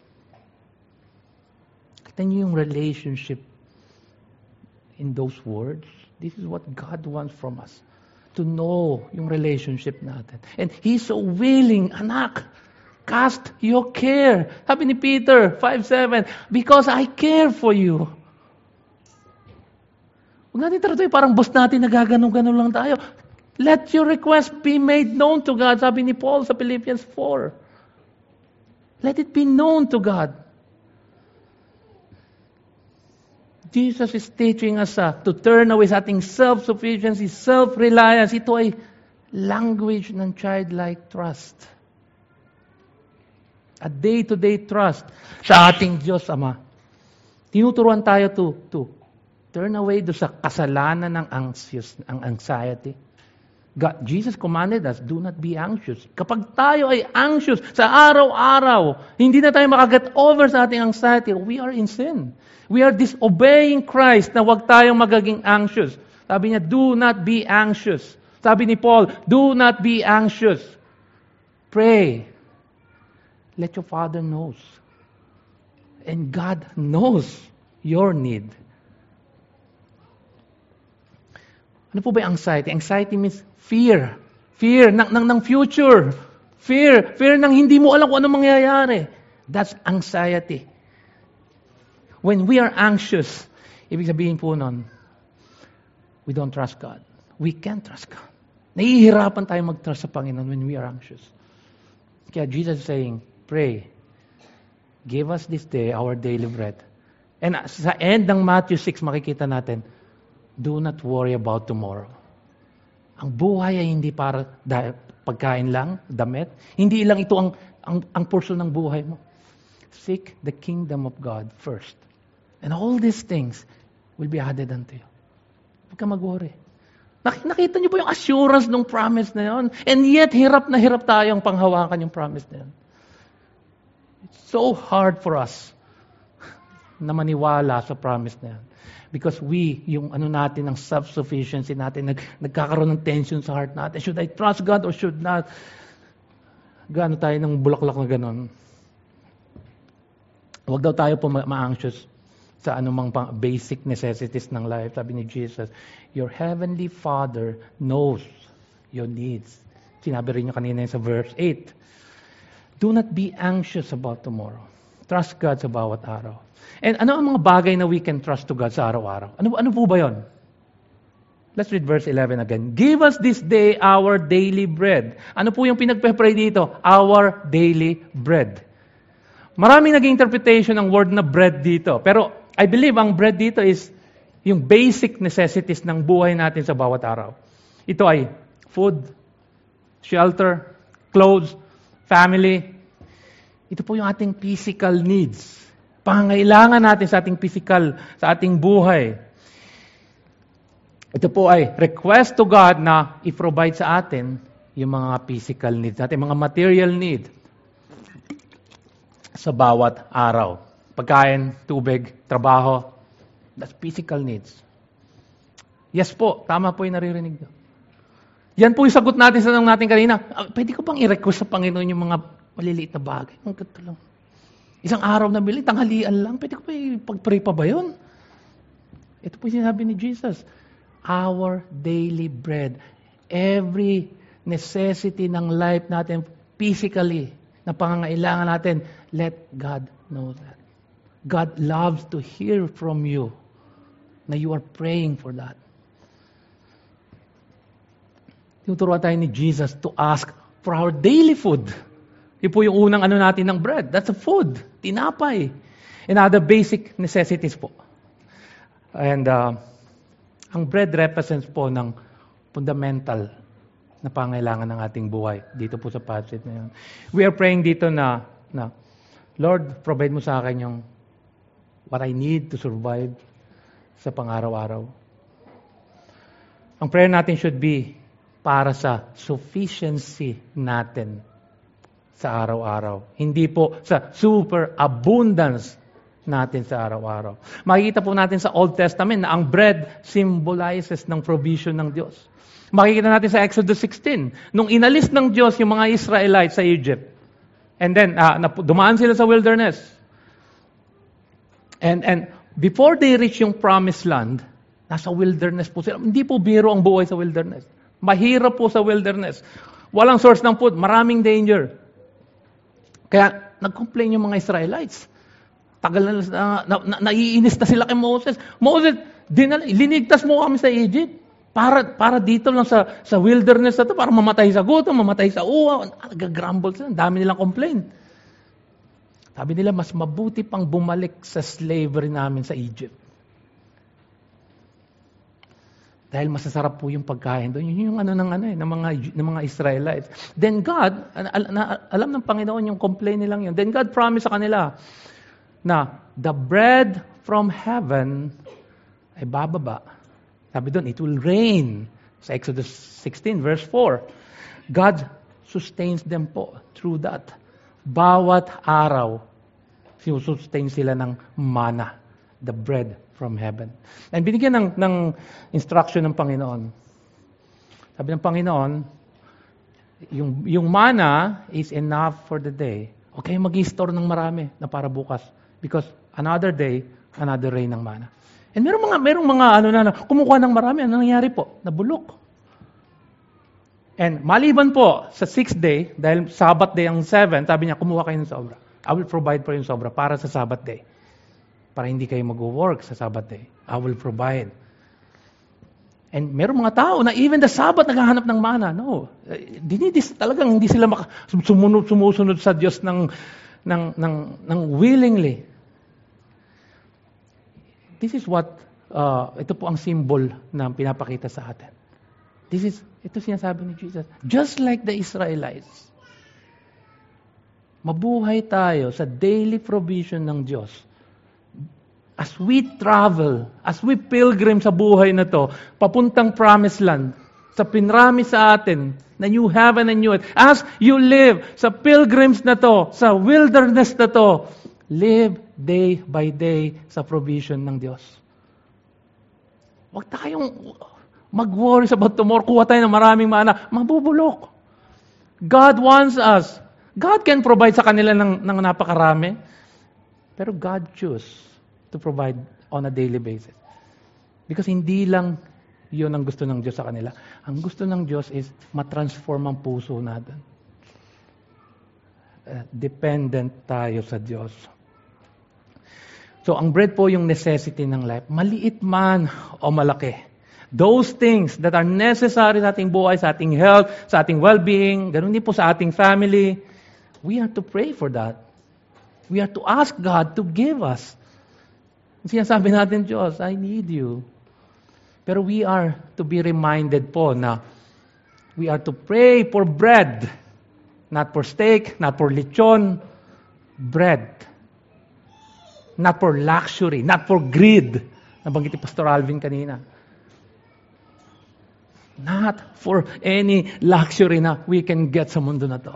Kita niyo yung relationship in those words? This is what God wants from us. To know yung relationship natin. And He's so willing, anak, cast your care. Sabi ni Peter 5:7, because I care for you. Huwag natin tayo parang boss natin, nagaganon-ganon lang tayo. Let your request be made known to God. Sabi ni Paul sa Philippians 4. Let it be known to God. Jesus is teaching us to turn away sa ating self-sufficiency, self-reliance. Ito ay language ng childlike trust. A day-to-day trust sa ating Diyos Ama. Tinuturuan tayo to turn away do sa kasalanan ng anxiety. Jesus commanded us, do not be anxious. Kapag tayo ay anxious sa araw-araw, hindi na tayo makaget over sa ating anxiety. We are in sin. We are disobeying Christ na huwag tayong magaging anxious. Sabi niya, do not be anxious. Sabi ni Paul, do not be anxious. Pray. Let your Father knows. And God knows your need. Ano po ba yung anxiety? Anxiety means fear. Fear ng future. Fear ng hindi mo alam kung ano mangyayari. That's anxiety. When we are anxious, ibig sabihin po nun, we don't trust God. We can't trust God. Nahihirapan tayo mag-trust sa Panginoon when we are anxious. Kaya Jesus is saying, pray. Give us this day our daily bread. And sa end ng Matthew 6, makikita natin, do not worry about tomorrow. Ang buhay ay hindi para pagkain lang, damit. Hindi lang ito ang portion ng buhay mo. Seek the kingdom of God first. And all these things will be added unto you. Huwag ka mag-worry. Nakita niyo po yung assurance ng promise na yun. And yet, hirap na hirap tayong panghawakan yung promise na yun. It's so hard for us na maniwala sa promise na yun. Because yung natin, ng self-sufficiency natin, nagkakaroon ng tension sa heart natin. Should I trust God or should not? Gaano tayo ng bulaklak na ganon. Huwag daw tayo po ma-anxious sa anumang basic necessities ng life. Sabi ni Jesus, your heavenly Father knows your needs. Sinabi rin niyo kanina sa verse 8. Do not be anxious about tomorrow. Trust God sa bawat araw. And ano ang mga bagay na we can trust to God sa araw-araw? Ano po ba yon? Let's read verse 11 again. Give us this day our daily bread. Ano po yung pinagpe-pray dito? Our daily bread. Maraming naging interpretation ng word na bread dito. Pero I believe ang bread dito is yung basic necessities ng buhay natin sa bawat araw. Ito ay food, shelter, clothes, family. Ito po yung ating physical needs. Pangangailangan natin sa ating physical, sa ating buhay. Ito po ay request to God na i-provide sa atin yung mga physical needs natin, mga material needs sa bawat araw. Pagkain, tubig, trabaho, that's physical needs. Yes po, tama po yung naririnig nyo. Yan po yung sagot natin sa tanong natin kanina. Pwede ko bang i-request sa Panginoon yung mga maliliit na bagay? Ang ganda lang. Isang araw na bili, tanghalian lang. Pwede ko ba pag-pray pa ba yun? Ito po yung sinabi ni Jesus. Our daily bread. Every necessity ng life natin physically na pangangailangan natin, let God know that. God loves to hear from you na you are praying for that. Tinuturuan tayo ni Jesus to ask for our daily food. Yun po yung unang natin ng bread. That's a food. Tinapay. And other basic necessities po. And ang bread represents po ng fundamental na pangailangan ng ating buhay. Dito po sa passage na yun. We are praying dito na Lord, provide mo sa akin yung what I need to survive sa pang-araw-araw. Ang prayer natin should be para sa sufficiency natin sa araw-araw. Hindi po sa super abundance natin sa araw-araw. Makikita po natin sa Old Testament na ang bread symbolizes ng provision ng Diyos. Makikita natin sa Exodus 16, nung inalis ng Diyos yung mga Israelites sa Egypt. And then, dumaan sila sa wilderness. And before they reach yung promised land, nasa wilderness po sila. Hindi po biro ang buhay sa wilderness. Mahirap po sa wilderness. Walang source ng food, maraming danger. Kaya, nag-complain yung mga Israelites. Tagal na, naiinis na sila kay Moses. Moses, linigtas mo kami sa Egypt. Para dito lang sa wilderness na to, para mamatay sa gutom, mamatay sa uwa. Nag-grumble sila, dami nilang complain. Sabi nila, mas mabuti pang bumalik sa slavery namin sa Egypt. Dahil masasarap po yung pagkain doon. Yun yung ng mga Israelites. Then God, alam ng Panginoon yung complaint nilang yun. Then God promised sa kanila na the bread from heaven ay bababa. Sabi doon, it will rain Sa Exodus 16, verse 4, God sustains them po through that. Bawat araw, sustain sila ng manna, the bread from heaven. And binigyan ng instruction ng Panginoon. Sabi ng Panginoon, yung manna is enough for the day. Huwag kayong mag-i-store ng marami na para bukas. Because another day, another rain ng manna. And merong mga kumukuha ng marami. Ano nangyari po? Nabulok. And maliban po sa 6th day, dahil Sabbath day ang 7, sabi niya, kumuha kayo ng sobra. I will provide for you yung sobra para sa Sabbath day. Para hindi kayo mag-work sa Sabbath day. I will provide. And merong mga tao na even the Sabbath naghahanap ng mana. No. Talagang hindi sila sumusunod sa Diyos ng willingly. This is what, ito po ang symbol na pinapakita sa atin. Ito sinasabi ni Jesus. Just like the Israelites, mabuhay tayo sa daily provision ng Diyos. As we travel, as we pilgrim sa buhay na to, papuntang promised land, sa pinrami sa atin, na new heaven and new earth, as you live sa pilgrims na to, sa wilderness na to, live day by day sa provision ng Diyos. Huwag tayong mag-worry about tomorrow, kuha tayo ng maraming mana, mabubulok. God wants us. God can provide sa kanila ng napakarami, pero God choose to provide on a daily basis. Because hindi lang yun ang gusto ng Diyos sa kanila. Ang gusto ng Diyos is matransform ang puso natin. Dependent tayo sa Diyos. So, ang bread po yung necessity ng life. Maliit man o malaki. Those things that are necessary sa ating buhay, sa ating health, sa ating well-being, ganun din po sa ating family, we are to pray for that. We are to ask God to give us. Sinasabi natin, Diyos, I need you. Pero we are to be reminded po na we are to pray for bread. Not for steak, not for lechon. Bread. Not for luxury, not for greed. Nabanggit ni Pastor Alvin kanina. Not for any luxury na we can get sa mundo na to.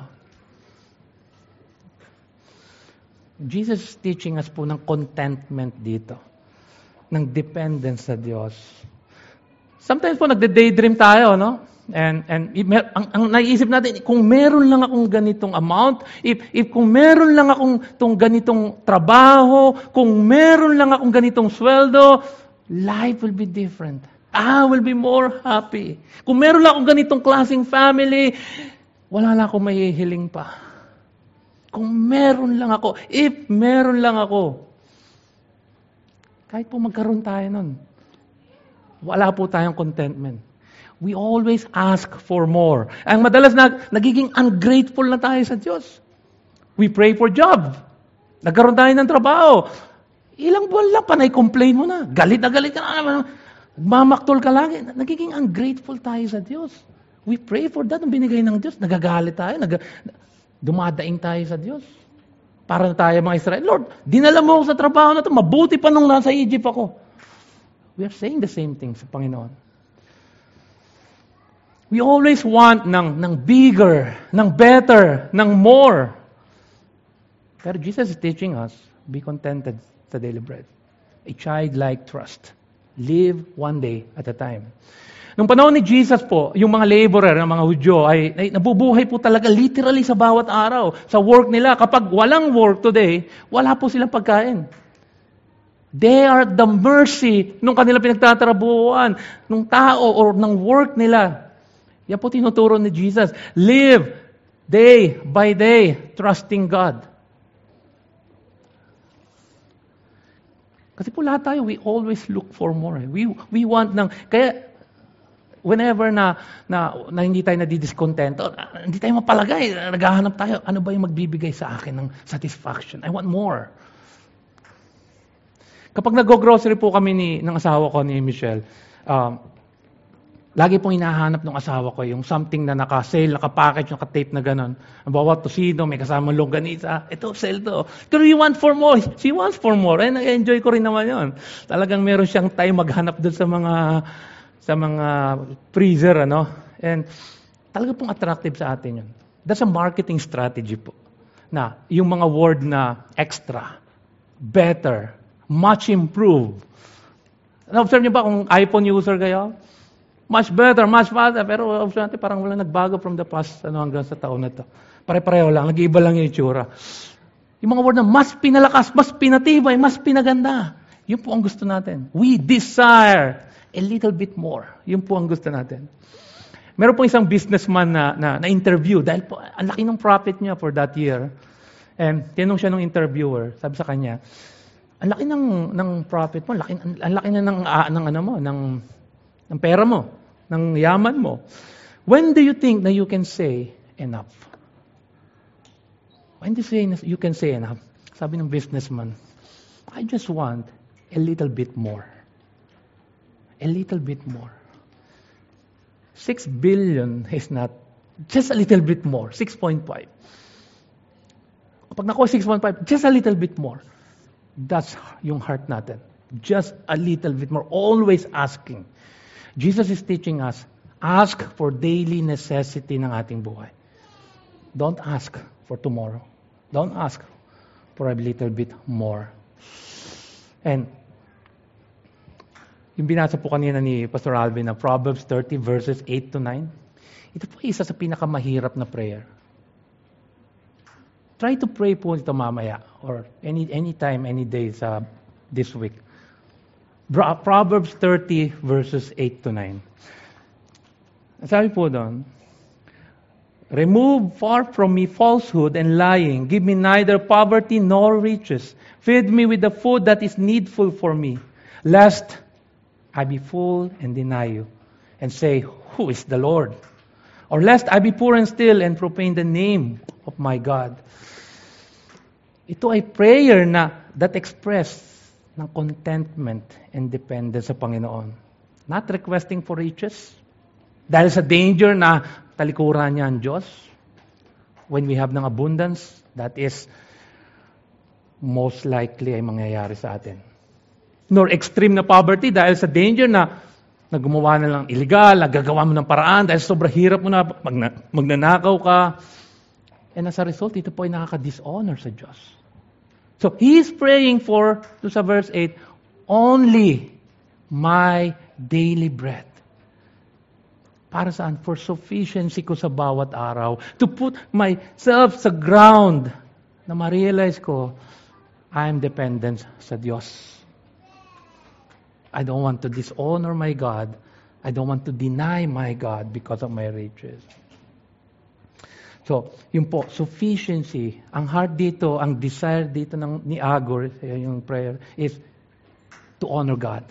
Jesus is teaching us po ng contentment dito. Ng dependence sa Diyos. Sometimes po nagde-daydream tayo, no? And ang naiisip natin, kung meron lang akong ganitong amount, if kung meron lang akong ganitong trabaho, kung meron lang akong ganitong sweldo, life will be different. I will be more happy. Kung meron lang akong ganitong klaseng family, wala na akong mahihiling pa. Kung meron lang ako, if meron lang ako, kahit po magkaroon tayo nun, wala po tayong contentment. We always ask for more. Ang madalas nagiging ungrateful na tayo sa Diyos. We pray for job. Nagkaroon tayo ng trabaho. Ilang buwan lang, panay-complain mo na. Galit na galit ka na. Magmamaktol ka lagi. Nagiging ungrateful tayo sa Diyos. We pray for that. Ang binigay ng Diyos, nagagalit tayo. Dumadaing tayo sa Diyos. Para na tayo mga Israel. Lord, dinala mo ako sa trabaho na ito. Mabuti pa nung nasa Egypt ako. We are saying the same thing sa Panginoon. We always want ng bigger, ng better, ng more. Pero Jesus is teaching us, be contented sa daily bread. A childlike trust. Live one day at a time. Nung panahon ni Jesus po, yung mga laborer, ng mga Hudyo, ay nabubuhay po talaga literally sa bawat araw. Sa work nila. Kapag walang work today, wala po silang pagkain. They are the mercy nung kanila pinagtatrabuhan, ng tao or ng work nila. Yan po tinuturo ni Jesus. Live day by day, trusting God. Kasi po lahat tayo, we always look for more. We want kaya whenever na hindi tayo nadidiscontento, hindi tayo mapalagay, naghahanap tayo, ano ba yung magbibigay sa akin ng satisfaction? I want more. Kapag nag-grocery po kami ng asawa ko, ni Michelle, lagi pong hinahanap ng asawa ko yung something na naka-sale, naka-package, naka-tape na gano'n. Ang bawat tosino, may kasamang longganisa. Ito, sale to. Pero you want for more. She wants for more. And I-enjoy ko rin naman yun. Talagang meron siyang time maghanap doon sa mga sa mga freezer, ano? And talaga pong attractive sa atin yun. That's a marketing strategy po. Na yung mga word na extra, better, much improved. Na-observe niyo ba kung iPhone user kayo? Much better, much faster. Pero observe natin, parang wala nagbago from the past hanggang sa taon na to. Pare-pareho lang, nag-iiba lang yung itsura. Yung mga word na mas pinalakas, mas pinatibay, mas pinaganda. Yun po ang gusto natin. We desire a little bit more. Yun po ang gusto natin. Meron po isang businessman na interview dahil po ang laki ng profit niya for that year. And tinanong siya ng interviewer, sabi sa kanya, ang laki ng profit mo, ang laki na ng pera mo, ng yaman mo. When do you think that you can say enough? When do you can say enough? Sabi ng businessman, I just want a little bit more. A little bit more. 6 billion is not, just a little bit more, 6.5. Pag nakuha 6.5, just a little bit more. That's yung heart natin. Just a little bit more. Always asking. Jesus is teaching us, ask for daily necessity ng ating buhay. Don't ask for tomorrow. Don't ask for a little bit more. And yung binasa po kanina ni Pastor Alvin na Proverbs 30 verses 8 to 9, ito po isa sa pinakamahirap na prayer. Try to pray po ito mamaya or any time, any day sa this week. Proverbs 30 verses 8 to 9. Sabi po doon, remove far from me falsehood and lying. Give me neither poverty nor riches. Feed me with the food that is needful for me, lest I be full and deny you, and say, who is the Lord? Or lest I be poor and still and profane the name of my God. Ito ay prayer that express ng contentment and dependence sa Panginoon. Not requesting for riches. Dahil sa danger na talikuran niya ang Diyos. When we have ng abundance, that is most likely ay mangyayari sa atin. Nor extreme na poverty dahil sa danger na gumawa na lang illegal, gagawa mo ng paraan dahil sobrang hirap mo na, magnanakaw ka. And as a result, ito po ay nakaka-dishonor sa Diyos. So, He is praying for, sa verse 8, only my daily bread. Para saan? For sufficiency ko sa bawat araw. To put myself sa ground na ma-realize ko, I'm dependent sa Diyos. I don't want to dishonor my God. I don't want to deny my God because of my riches. So, yun po, sufficiency. Ang heart dito, ang desire dito ni Agor, yung prayer, is to honor God.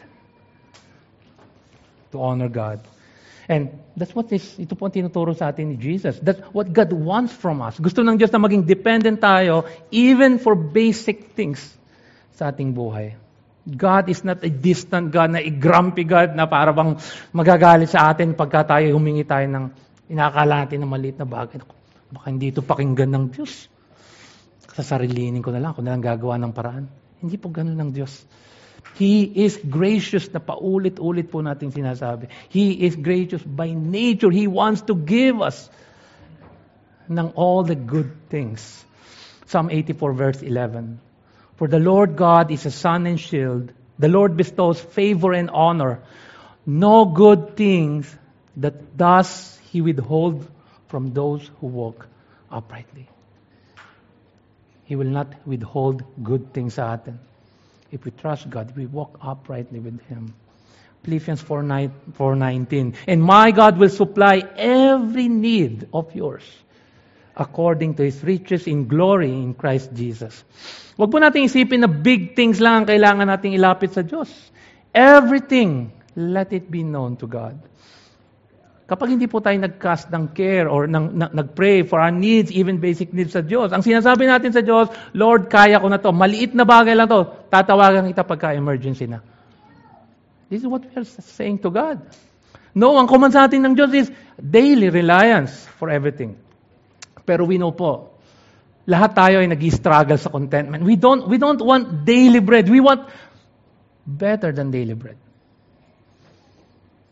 To honor God. And that's what ito po ang tinuturo sa atin ni Jesus. That's what God wants from us. Gusto ng Diyos na maging dependent tayo even for basic things sa ating buhay. God is not a distant God, na a grumpy God na para bang magagalit sa atin pagka tayo humingi tayo ng inakala natin na maliit na bagay. Baka hindi ito pakinggan ng Diyos. Sasarilinin ko na lang, ako na lang gagawa ng paraan. Hindi po ganun ng Diyos. He is gracious na paulit-ulit po natin sinasabi. He is gracious by nature. He wants to give us ng all the good things. Psalm 84 verse 11. For the Lord God is a sun and shield. The Lord bestows favor and honor. No good things that does He withhold from those who walk uprightly. He will not withhold good things sa atin. If we trust God, we walk uprightly with Him. Philippians 4:19. And my God will supply every need of yours according to His riches in glory in Christ Jesus. Huwag po natin isipin na big things lang ang kailangan nating ilapit sa Diyos. Everything, let it be known to God. Kapag hindi po tayo nag-cast ng care or nag-pray for our needs, even basic needs sa Diyos, ang sinasabi natin sa Diyos, Lord, kaya ko na to. Maliit na bagay lang to. Tatawagan kita pagka-emergency na. This is what we are saying to God. No, ang command sa atin ng Diyos is daily reliance for everything. Pero we know po, lahat tayo ay nag-struggle sa contentment. We don't want daily bread. We want better than daily bread.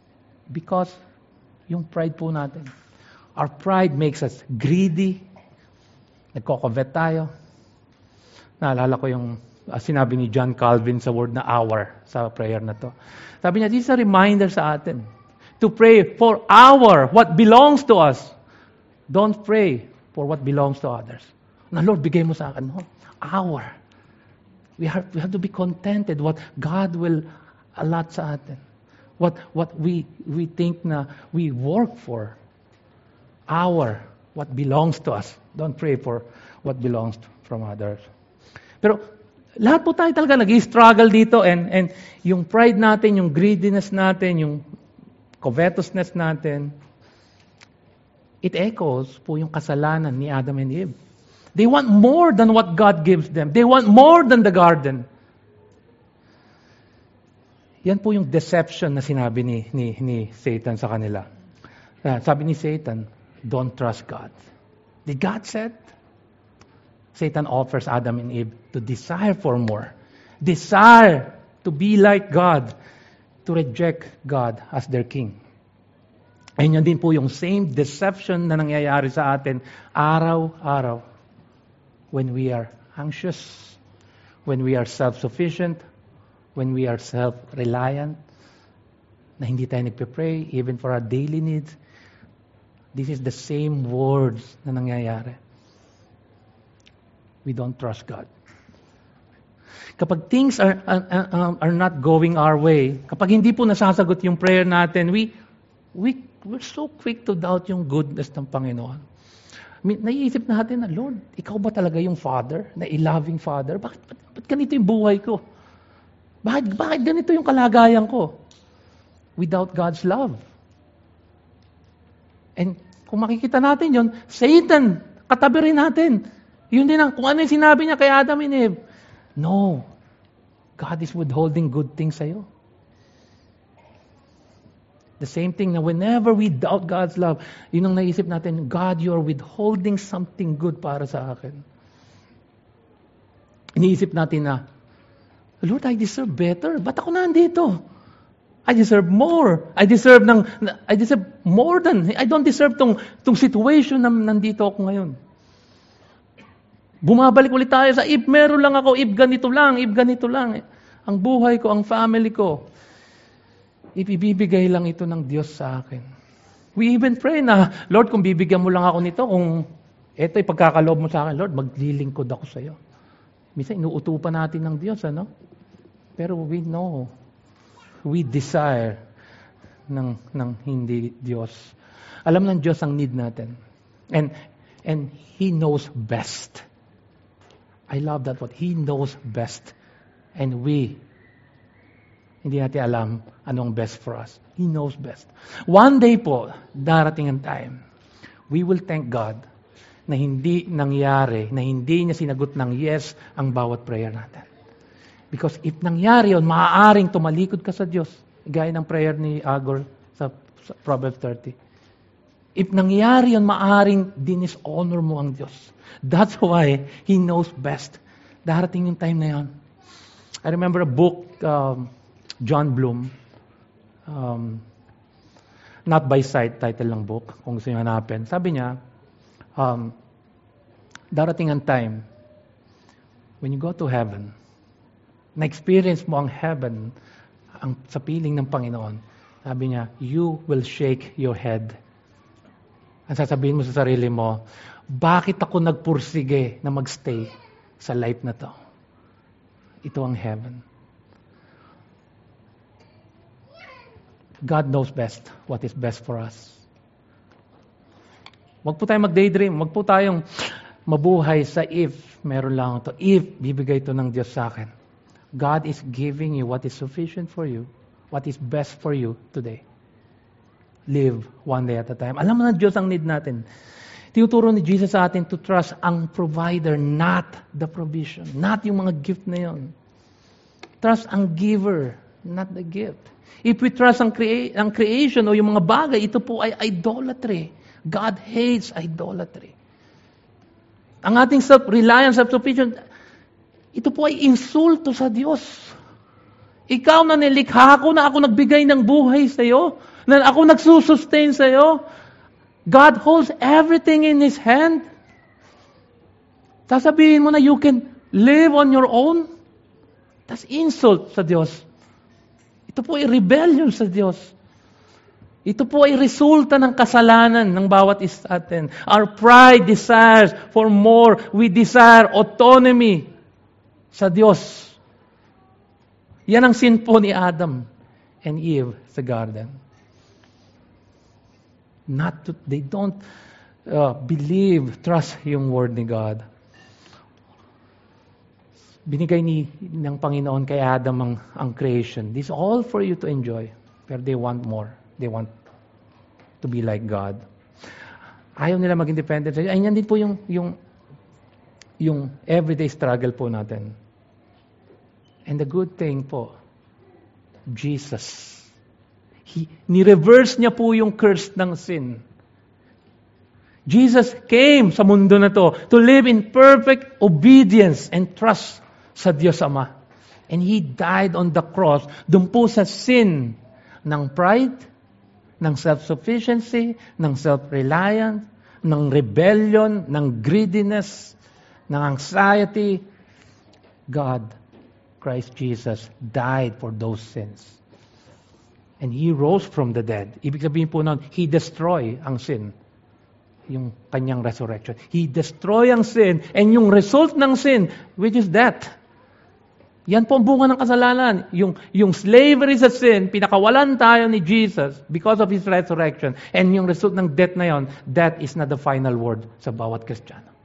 Because yung pride po natin. Our pride makes us greedy. Nagko-covet tayo. Naalala ko yung sinabi ni John Calvin sa word na hour sa prayer na to. Sabi niya, this is a reminder sa atin to pray for what belongs to us. Don't pray for what belongs to others. Na Lord, bigay mo sa akin. No? Our. We have to be contented what God will allot sa atin. What we think na we work for. What belongs to us. Don't pray for what belongs from others. Pero lahat po tayo talaga nag-struggle dito and yung pride natin, yung greediness natin, yung covetousness natin, it echoes po yung kasalanan ni Adam and Eve. They want more than what God gives them. They want more than the garden. Yan po yung deception na sinabi ni Satan sa kanila. Sabi ni Satan, don't trust God. Did God said? Satan offers Adam and Eve to desire for more. Desire to be like God. To reject God as their king. And yan din po yung same deception na nangyayari sa atin araw-araw. When we are anxious, when we are self-sufficient, when we are self-reliant, na hindi tayo nagpe-pray, even for our daily needs, this is the same words na nangyayari. We don't trust God. Kapag things are not going our way, kapag hindi po nasasagot yung prayer natin, we're so quick to doubt yung goodness ng Panginoon. Naiisip natin na, Lord, ikaw ba talaga yung Father, na loving Father? Bakit ganito yung buhay ko? Bakit ganito yung kalagayan ko? Without God's love. And kung makikita natin yun, Satan, katabi rin natin. Yun din kung ano yung sinabi niya kay Adam and Eve. No. God is withholding good things sa'yo. The same thing na whenever we doubt God's love, yun ang naisip natin, God, you are withholding something good para sa akin. Iniisip natin na, Lord, I deserve better. Ba't ako nandito? I deserve more. I deserve more than, I don't deserve tong situation na nandito ako ngayon. Bumabalik ulit tayo sa, if meron lang ako, if ganito lang. Ang buhay ko, ang family ko, ibibigay lang ito ng Diyos sa akin. We even pray na, Lord, kung bibigyan mo lang ako nito, kung ito'y pagkakaloob mo sa akin, Lord, maglilingkod ako sa iyo. Minsan, inuutupan natin ng Diyos, ano? Pero we know, we desire ng hindi Diyos. Alam ng Diyos ang need natin. And He knows best. I love that word. He knows best. And hindi natin alam anong best for us. He knows best. One day po, darating ang time, we will thank God na hindi nangyari, na hindi niya sinagot ng yes ang bawat prayer natin. Because if nangyari yun, maaaring tumalikod ka sa Diyos. Gaya ng prayer ni Agor sa Proverbs 30. If nangyari yun, maaaring dishonor mo ang Diyos. That's why He knows best. Darating yung time na yun. I remember a book, John Bloom, Not by Sight, title ng book, kung gusto nyo hanapin. Sabi niya, darating ang time, when you go to heaven, na-experience mo ang heaven, sa piling ng Panginoon, sabi niya, you will shake your head. Ang sasabihin mo sa sarili mo, bakit ako nagpursige na magstay sa life na to? Ito ang heaven. God knows best what is best for us. Huwag po tayong mag-daydream. Huwag po tayong mabuhay sa if meron lang ito. If bibigay ito ng Diyos sa akin. God is giving you what is sufficient for you, what is best for you today. Live one day at a time. Alam mo na Diyos ang need natin. Tinuturo ni Jesus sa atin to trust ang provider, not the provision. Not yung mga gift na yun. Trust ang giver, not the gift. If we trust ang creation o yung mga bagay, ito po ay idolatry. God hates idolatry. Ang ating self-reliance, self-sufficient, ito po ay insulto sa Diyos. Ikaw na nilikha ko, na ako nagbigay ng buhay sa iyo, na ako nagsusustain sa iyo. God holds everything in His hand. Sasabihin mo na you can live on your own? That's insult sa Diyos. Ito po ay rebellion sa Diyos. Ito po ay resulta ng kasalanan ng bawat isa atin. Our pride desires for more. We desire autonomy sa Diyos. Yan ang sin po ni Adam and Eve sa garden. They don't believe, trust yung word ni God. Binigay ng Panginoon kay Adam ang creation. This is all for you to enjoy. Pero they want more. They want to be like God. Ayaw nila maging dependent sa Diyos. Ay, yan din po yung everyday struggle po natin. And the good thing po, Jesus, ni-reverse niya po yung curse ng sin. Jesus came sa mundo na to live in perfect obedience and trust sa Diyos Ama. And He died on the cross dun po sa sin ng pride, ng self-sufficiency, ng self-reliance, ng rebellion, ng greediness, ng anxiety. God, Christ Jesus, died for those sins. And He rose from the dead. Ibig sabihin po nun, He destroy ang sin. Yung kanyang resurrection. He destroy ang sin. And yung result ng sin, which is death. Yan po ang bunga ng kasalanan. Yung slavery sa sin, pinakawalan tayo ni Jesus because of His resurrection. And yung result ng death na yon, death is not the final word sa bawat Kristiyano.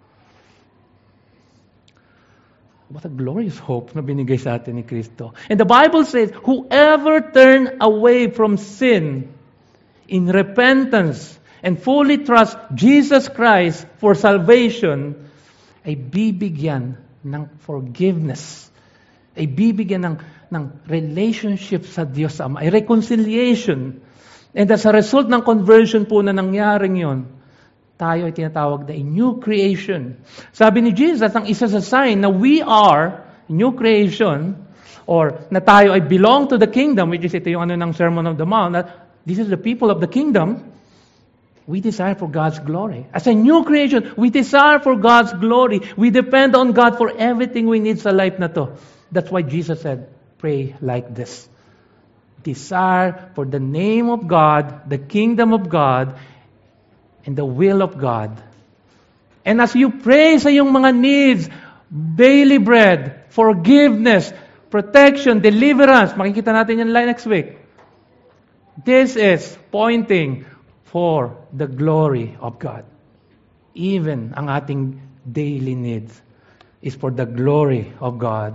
What a glorious hope na binigay sa atin ni Kristo. And the Bible says, whoever turn away from sin in repentance and fully trust Jesus Christ for salvation, ay bibigyan ng forgiveness. Ay bibigyan ng relationship sa Diyos Ama. Ay reconciliation. And as a result ng conversion po na nangyaring yon, tayo ay tinatawag na a new creation. Sabi ni Jesus, ang isa sa sign na we are new creation, or na tayo ay belong to the kingdom, which is ito yung ng Sermon on the Mount, that this is the people of the kingdom, we desire for God's glory. As a new creation, we desire for God's glory. We depend on God for everything we need sa life na to. That's why Jesus said, pray like this. Desire for the name of God, the kingdom of God, and the will of God. And as you pray sa iyong mga needs, daily bread, forgiveness, protection, deliverance, makikita natin yan next week. This is pointing for the glory of God. Even ang ating daily needs is for the glory of God.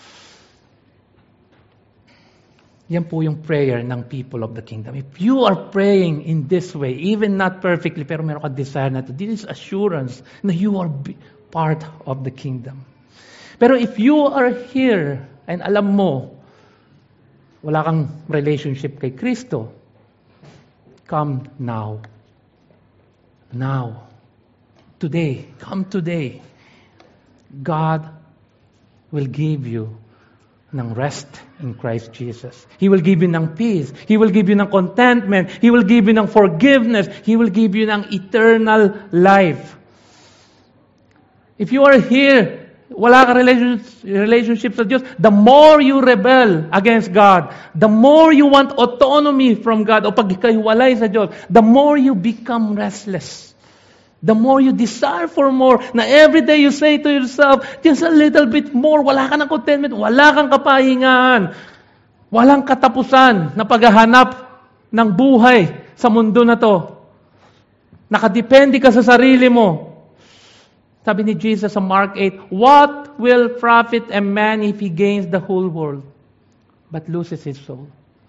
Yan po yung prayer ng people of the kingdom. If you are praying in this way, even not perfectly, pero meron ka desire na ito, this is assurance na you are part of the kingdom. Pero if you are here and alam mo, wala kang relationship kay Kristo, come now. Now. Today. Come today. God will give you ng rest in Christ Jesus. He will give you ng peace. He will give you ng contentment. He will give you ng forgiveness. He will give you ng eternal life. If you are here, wala ka relationship sa Diyos, the more you rebel against God, the more you want autonomy from God, o pagkaiwalay sa Diyos, the more you become restless. The more you desire for more, na every day you say to yourself, just a little bit more, wala ka ng contentment, wala kang kapahingahan, walang katapusan na paghahanap ng buhay sa mundo na to. Nakadepende ka sa sarili mo. Sabi ni Jesus sa Mark 8, what will profit a man if he gains the whole world, but loses his soul?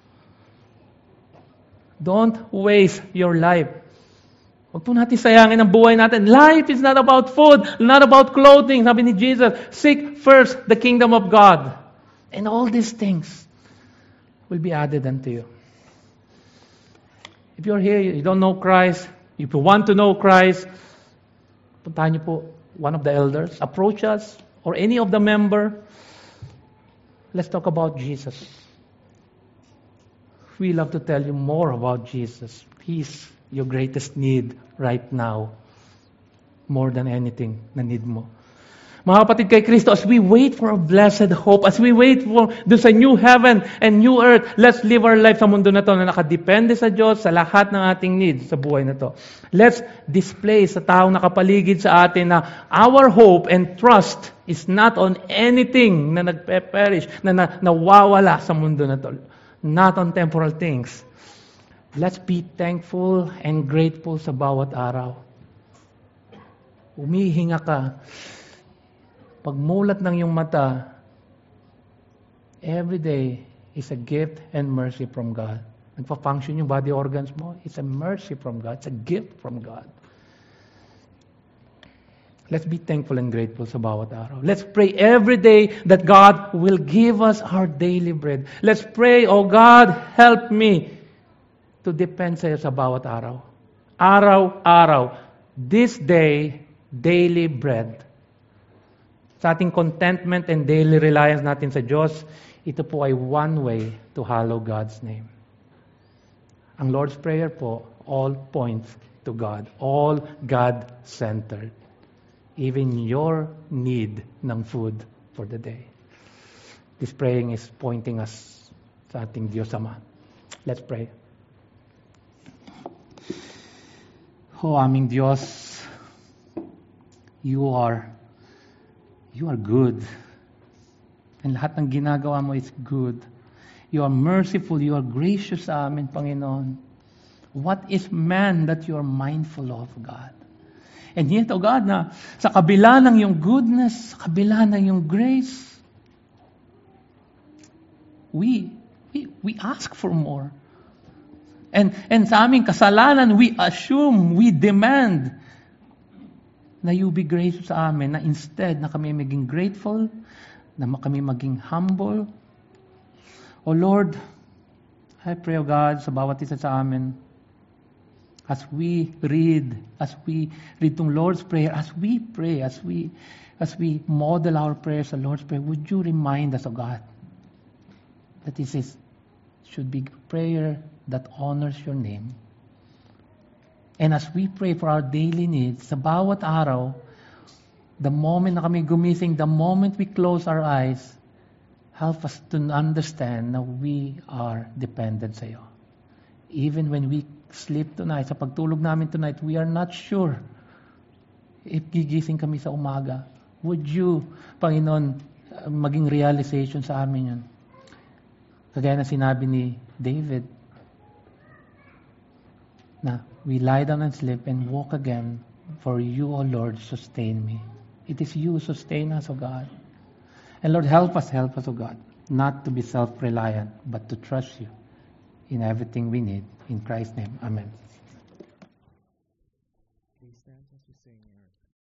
Don't waste your life. Huwag po natin sayangin ang buhay natin. Life is not about food, not about clothing. Sabi ni Jesus, seek first the kingdom of God. And all these things will be added unto you. If you're here, you don't know Christ, if you want to know Christ, puntahan niyo po one of the elders, approach us, or any of the member. Let's talk about Jesus. we love to tell you more about Jesus. He's your greatest need right now. More than anything na need mo. Mga kapatid kay Kristo, as we wait for a blessed hope, as we wait for doon sa new heaven and new earth, let's live our life sa mundo na to na nakadepende sa Diyos sa lahat ng ating needs sa buhay na to. Let's display sa taong nakapaligid sa atin na our hope and trust is not on anything na nagpe-perish, na nawawala sa mundo na to. Not on temporal things. Let's be thankful and grateful sa bawat araw. Umihinga ka. Pagmulat ng iyong mata, every day is a gift and mercy from God. Nagpa-function yung body organs mo, it's a mercy from God. It's a gift from God. Let's be thankful and grateful sa bawat araw. Let's pray every day that God will give us our daily bread. Let's pray, oh God, help me to depend sa iyo sa bawat araw. Araw-araw. This day, daily bread. Sa ating contentment and daily reliance natin sa Diyos, ito po ay one way to hallow God's name. Ang Lord's Prayer po, all points to God. All God-centered. Even your need ng food for the day. This praying is pointing us sa ating Diyos Ama. Let's pray. O aming Diyos, You are good. And lahat ng ginagawa mo is good. You are merciful. You are gracious sa amin, Panginoon. What is man that you are mindful of, God? And yet, O God, na sa kabila ng iyong goodness, sa kabila ng iyong grace, we ask for more. And sa aming kasalanan, we assume, we demand na you be gracious sa amin, na instead na kami maging grateful, na kami maging humble. O Lord, I pray, O God, sa bawat isa sa amin, as we read tong Lord's Prayer, as we pray, as we model our prayers sa Lord's Prayer, would you remind us, O God, that this should be prayer that honors your name. And as we pray for our daily needs, sa bawat araw, the moment na kami gumising, the moment we close our eyes, help us to understand na we are dependent sa iyo. Even when we sleep tonight, sa pagtulog namin tonight, we are not sure if gigising kami sa umaga. Would you, Panginoon, maging realization sa amin yun? Kagaya na sinabi ni David, na we lie down and sleep and walk again, for you, O Lord, sustain me. It is you who sustain us, O God. And Lord, help us, O God, not to be self-reliant, but to trust you in everything we need. In Christ's name, amen.